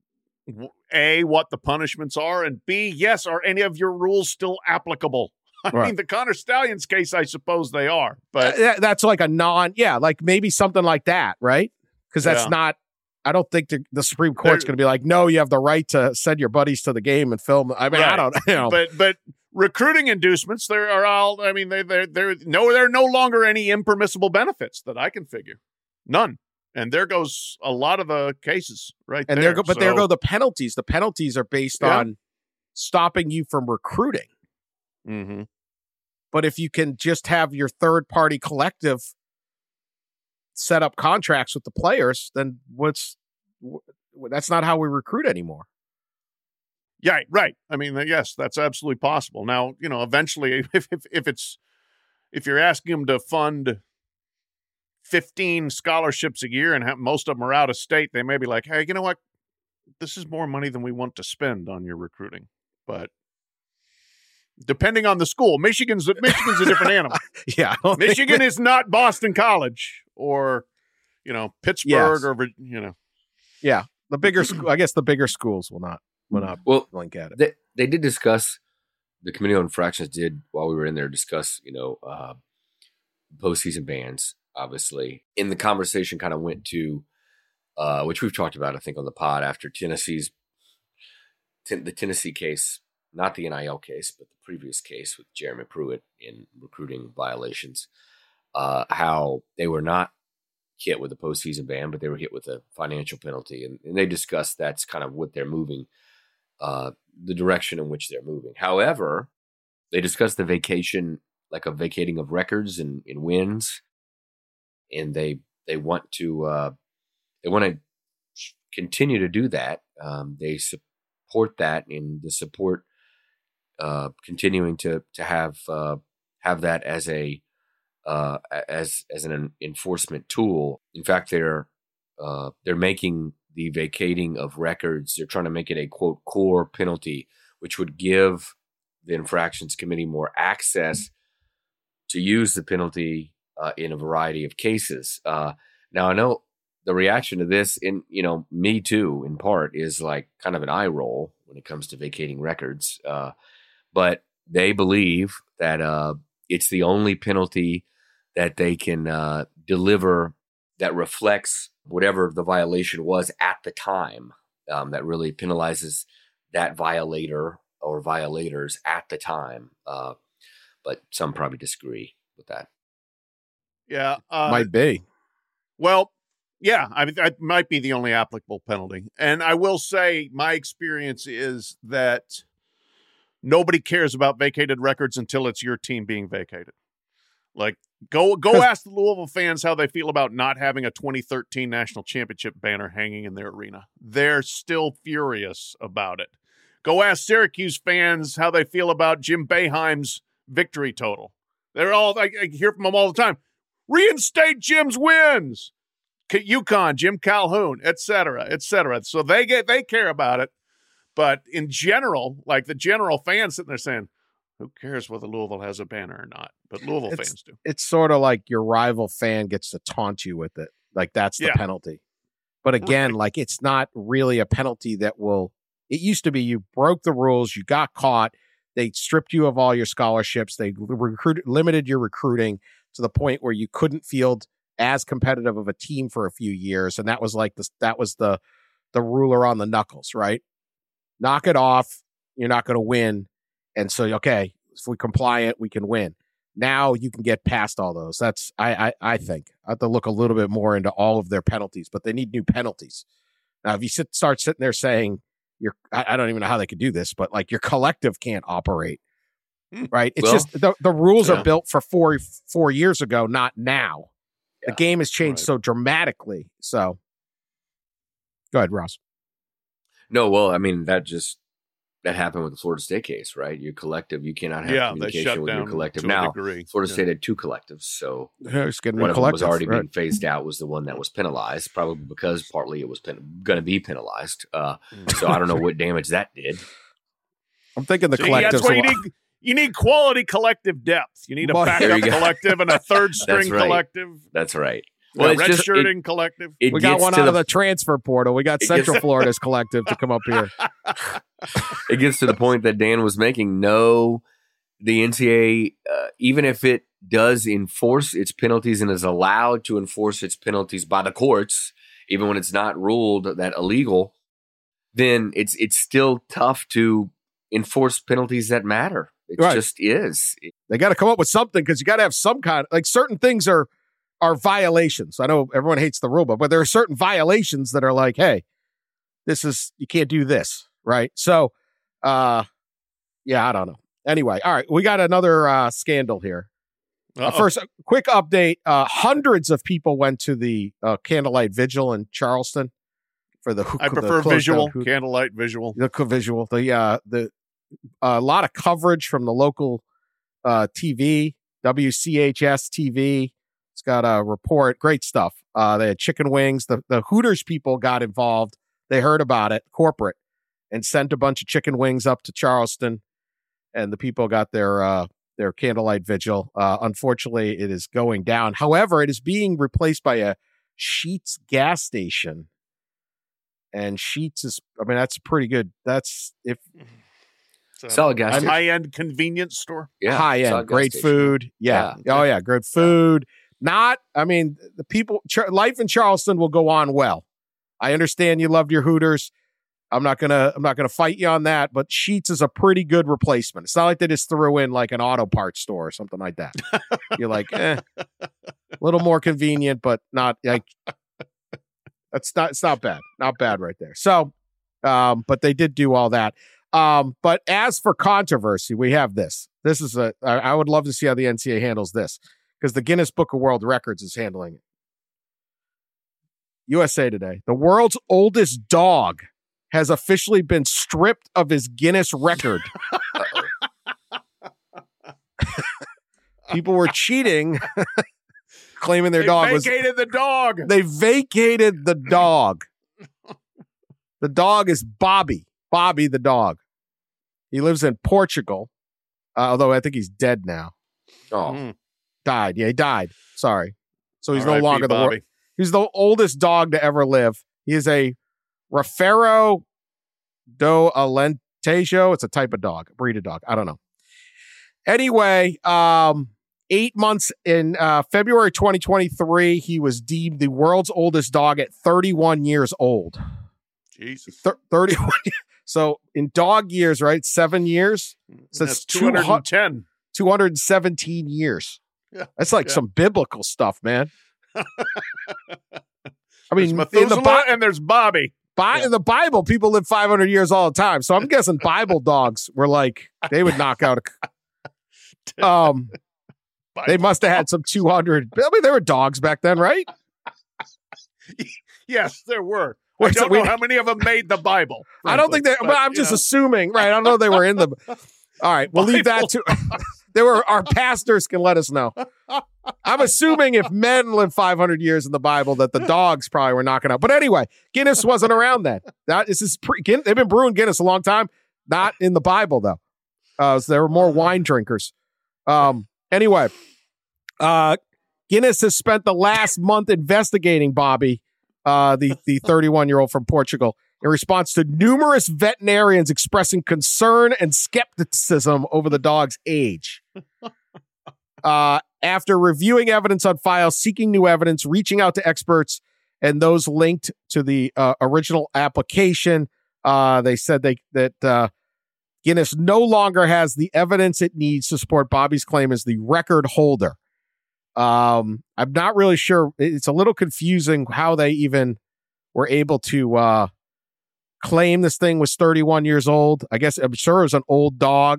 A, what the punishments are, and B, yes, are any of your rules still applicable? I mean, the Connor Stallions case, I suppose they are, but that's like like maybe something like that, right? Because that's not. I don't think the Supreme Court's going to be like, no, you have the right to send your buddies to the game and film. I mean, I don't, but recruiting inducements, there are all. I mean, there are no longer any impermissible benefits that I can figure, none. And there goes a lot of the cases, right? And there go the penalties. The penalties are based on stopping you from recruiting. Mm-hmm. But if you can just have your third-party collective set up contracts with the players, then that's not how we recruit anymore. Yeah, right. I mean, yes, that's absolutely possible. Now, eventually, if you're asking them to fund 15 scholarships a year and most of them are out of state, they may be like, hey, you know what? This is more money than we want to spend on your recruiting. But depending on the school, Michigan's a different animal. Yeah. Michigan is not Boston College or, Pittsburgh or, Yeah. The bigger school, I guess the bigger schools will not blink at it. They did discuss, the Committee on Infractions did, while we were in there, discuss, postseason bans, obviously. In the conversation kind of went to, which we've talked about, I think, on the pod after the Tennessee case, not the NIL case, but the previous case with Jeremy Pruitt in recruiting violations, how they were not hit with a postseason ban, but they were hit with a financial penalty. And they discussed that's kind of what they're moving, the direction in which they're moving. However, they discussed the vacating of records and wins. And they want to continue to do that. They support that, and the support continuing to have that as an enforcement tool. In fact, they're making the vacating of records. They're trying to make it a quote core penalty, which would give the infractions committee more access to use the penalty in a variety of cases. Now I know the reaction to this, me too, in part, is like kind of an eye roll when it comes to vacating records. But they believe that it's the only penalty that they can deliver that reflects whatever the violation was at the time, that really penalizes that violator or violators at the time. But some probably disagree with that. Yeah. Might be. Well, yeah, I mean, that might be the only applicable penalty. And I will say my experience is that nobody cares about vacated records until it's your team being vacated. Like, go ask the Louisville fans how they feel about not having a 2013 national championship banner hanging in their arena. They're still furious about it. Go ask Syracuse fans how they feel about Jim Boeheim's victory total. They're all, I hear from them all the time, reinstate Jim's wins. UConn, Jim Calhoun, et cetera, et cetera. So they care about it. But in general, like the general fan sitting there saying, who cares whether Louisville has a banner or not? But Louisville fans do. It's sort of like your rival fan gets to taunt you with it. Like that's the penalty. But again, like it's not really a penalty that will. It used to be you broke the rules, you got caught, they stripped you of all your scholarships, they limited your recruiting to the point where you couldn't field as competitive of a team for a few years, and that was like the ruler on the knuckles, right? Knock it off, you're not going to win. And so, okay, if we compliant, we can win. Now you can get past all those. That's, I think. I have to look a little bit more into all of their penalties, but they need new penalties. Now, if you start sitting there saying, I don't even know how they could do this, but like your collective can't operate, right? It's just the rules are built for 4 years ago, not now. The game has changed so dramatically. So go ahead, Ross. No, well, I mean, that happened with the Florida State case, right? Your collective, you cannot have communication with your collective. Now, Florida State had two collectives, so one of them was already being phased out, was the one that was penalized, probably because partly it was going to be penalized. So I don't know what damage that did. I'm thinking the collective. That's why you need quality collective depth. You need a backup collective and a third string collective. That's right. Well, redshirting collective. We got one out of the transfer portal. We got Central Florida's collective to come up here. It gets to the point that Dan was making. No, the NCAA, even if it does enforce its penalties and is allowed to enforce its penalties by the courts, even when it's not ruled that illegal, then it's still tough to enforce penalties that matter. It just is. They got to come up with something, because you got to have some kind, like certain things are violations. I know everyone hates the rule book, but there are certain violations that are like, hey, you can't do this, right? So, I don't know. Anyway, all right, we got another scandal here. First, a quick update. Hundreds of people went to the candlelight vigil in Charleston for the. I prefer visual candlelight visual. The visual. A lot of coverage from the local TV, WCHS TV. It's got a report. Great stuff. They had chicken wings. The Hooters people got involved. They heard about it, corporate, and sent a bunch of chicken wings up to Charleston. And the people got their candlelight vigil. Unfortunately, it is going down. However, it is being replaced by a Sheetz gas station. And Sheetz is, that's pretty good. That's solid gas station. High-end convenience store. Yeah. High-end. Great food. Yeah. Oh, yeah. Good food. The people, life in Charleston will go on well. I understand you loved your Hooters. I'm not gonna fight you on that, but Sheetz is a pretty good replacement. It's not like they just threw in like an auto parts store or something like that. You're like, a little more convenient, but not like it's not bad. Not bad right there. So, but they did do all that. But as for controversy, we have this. This is I would love to see how the NCAA handles this, because the Guinness Book of World Records is handling it. USA Today. The world's oldest dog has officially been stripped of his Guinness record. People were cheating, claiming their dog was... They vacated the dog. They vacated the dog. The dog is Bobby. Bobby the dog. He lives in Portugal, although I think he's dead now. Oh. Died. Yeah, he died. Sorry. So he's no longer the world. He's the oldest dog to ever live. He is a Rafeiro do Alentejo. It's a type of dog, a breed of dog. I don't know. Anyway, 8 months in February 2023, he was deemed the world's oldest dog at 31 years old. Jesus. 31. So in dog years, right? 7 years. So That's it's 210. 217 years. Yeah. That's like some biblical stuff, man. I There's mean, Methuselah and there's Bobby. in the Bible, people live 500 years all the time. So I'm guessing Bible dogs were like, they would knock out they must have had some 200. I mean, there were dogs back then, right? Yes, there were. Wait, I so don't we- know how many of them made the Bible. I don't think they, frankly, but I'm you just know. assuming, right? I don't know they were in the. All right, we'll leave that to. There were our pastors can let us know. I'm assuming if men live 500 years in the Bible, that the dogs probably were knocking out. But anyway, Guinness wasn't around then. They've been brewing Guinness a long time. Not in the Bible though. So there were more wine drinkers. Anyway, Guinness has spent the last month investigating Bobby, the 31-year-old from Portugal, in response to numerous veterinarians expressing concern and skepticism over the dog's age. After reviewing evidence on file, seeking new evidence, reaching out to experts and those linked to the original application, they said that Guinness no longer has the evidence it needs to support Bobby's claim as the record holder. I'm not really sure. It's a little confusing how they even were able to claim this thing was 31 years old. I guess I'm sure it was an old dog.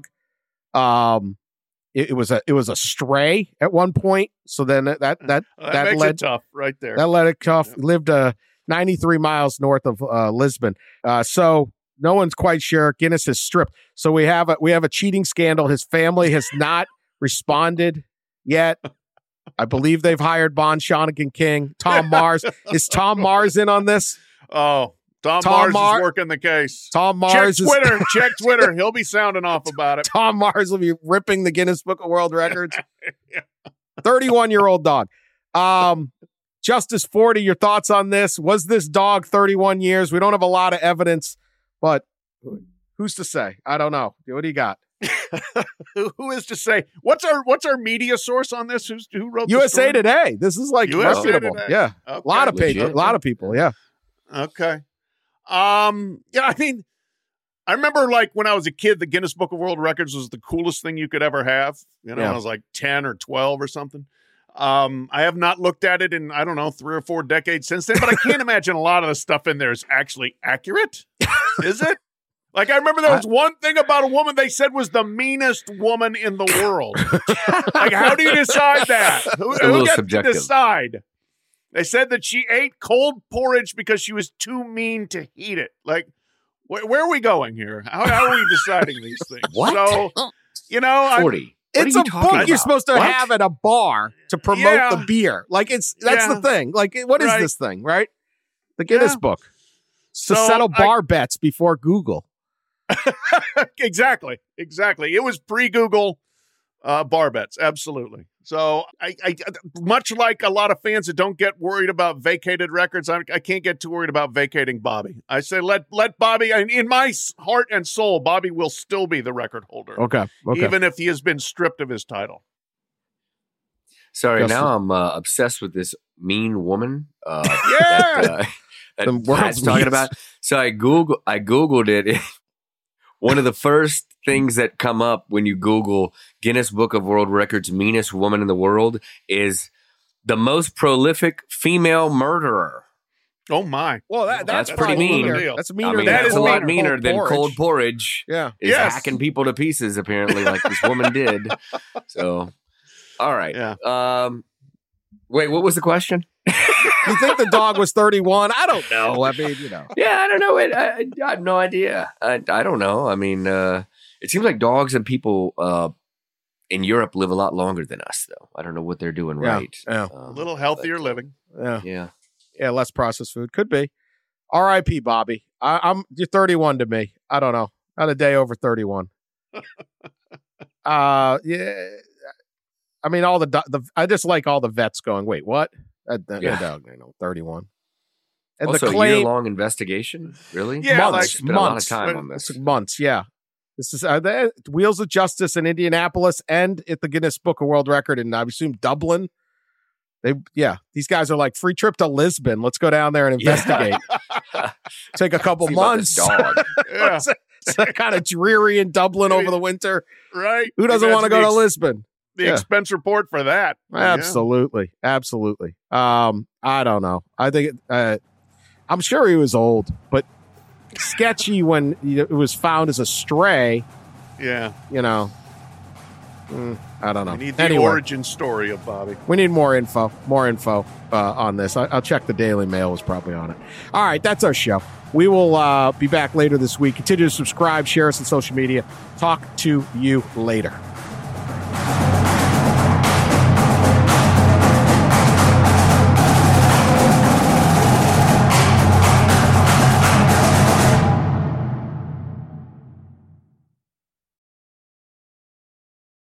It was a stray at one point. So then that makes led it tough right there. that led it tough. Lived 93 miles north of Lisbon. So no one's quite sure. Guinness is stripped. So we have a cheating scandal. His family has not responded yet. I believe they've hired Bon Shonigan King, Tom Mars. Is Tom Mars in on this? Oh, Tom Tom Mars is working the case. Tom Mars Check Twitter. Check Twitter. He'll be sounding off about it. Tom Mars will be ripping the Guinness Book of World Records. 31-year-old dog. Justice 40, your thoughts on this? Was this dog 31 years? We don't have a lot of evidence, but who's to say? I don't know. What do you got? Who is to say? What's our media source on this? Who wrote the USA story? Today. This is like USA reputable. Today. Yeah. Okay. A lot of Legit. people. A lot of people. Yeah. Okay. Yeah, I mean, I remember like when I was a kid, the Guinness Book of World Records was the coolest thing you could ever have. You know, Yeah. when I was like 10 or 12 or something. I have not looked at it in, I don't know, 3 or 4 decades since then, but I can't imagine a lot of the stuff in there is actually accurate. Is it? Like, I remember there was one thing about a woman they said was the meanest woman in the world. Like, how do you decide that? Who little gets subjective. to decide? They said that she ate cold porridge because she was too mean to heat it. Like, where are we going here? How are we deciding these things? What? So, you know, 40. What It's are a you book talking you're about? supposed to What? have at a bar to promote Yeah. the beer. Like that's Yeah. the thing. Like what is Right. this thing, right? The Guinness Yeah. book. To So, settle bar bets before Google. Exactly. It was pre-Google bar bets. Absolutely. So I much like a lot of fans that don't get worried about vacated records, I can't get too worried about vacating Bobby. I say let Bobby, and in my heart and soul, Bobby will still be the record holder, Okay. even if he has been stripped of his title. Sorry, Yes. now I'm obsessed with this mean woman. Yeah. that The world's Pat's talking meanest. about. So I Googled it. One of the first things that come up when you Google Guinness Book of World Records meanest woman in the world is the most prolific female murderer. Oh my! Well, That's probably pretty mean. meaner. That's meaner. I mean, than that that's is a lot meaner. meaner than cold porridge. Yeah. Is Yes. hacking people to pieces, apparently, like this woman did. So, all right. Yeah. Wait, what was the question? You think the dog was 31? I don't know. I mean, Yeah, I don't know. I have no idea. I don't know. I mean, it seems like dogs and people in Europe live a lot longer than us, though. I don't know what they're doing Yeah, right. yeah. A little healthier living. Yeah. Yeah. Yeah, less processed food. Could be. R.I.P. Bobby. You're 31 to me. I don't know. Not a day over 31. Yeah. I mean, all I just like all the vets going, wait, what? That Yeah. dog, 31. And Also, the a claim year-long investigation? Really? Yeah, months, Spent a lot of months, time on this. months, yeah. This is the Wheels of Justice in Indianapolis and at the Guinness Book of World Record, and I assume Dublin. These guys are like free trip to Lisbon. Let's go down there and investigate. Take a couple months. Dog. Yeah. It's kind of dreary in Dublin over the winter. Right. Who doesn't want to go to Lisbon? The expense report for that. Absolutely. Absolutely. I don't know. I think I'm sure he was old, but sketchy when it was found as a stray. Yeah. I don't know. We need the origin story of Bobby. We need more info on this. I'll check the Daily Mail was probably on it. All right, that's our show. We will be back later this week. Continue to subscribe, share us on social media. Talk to you later.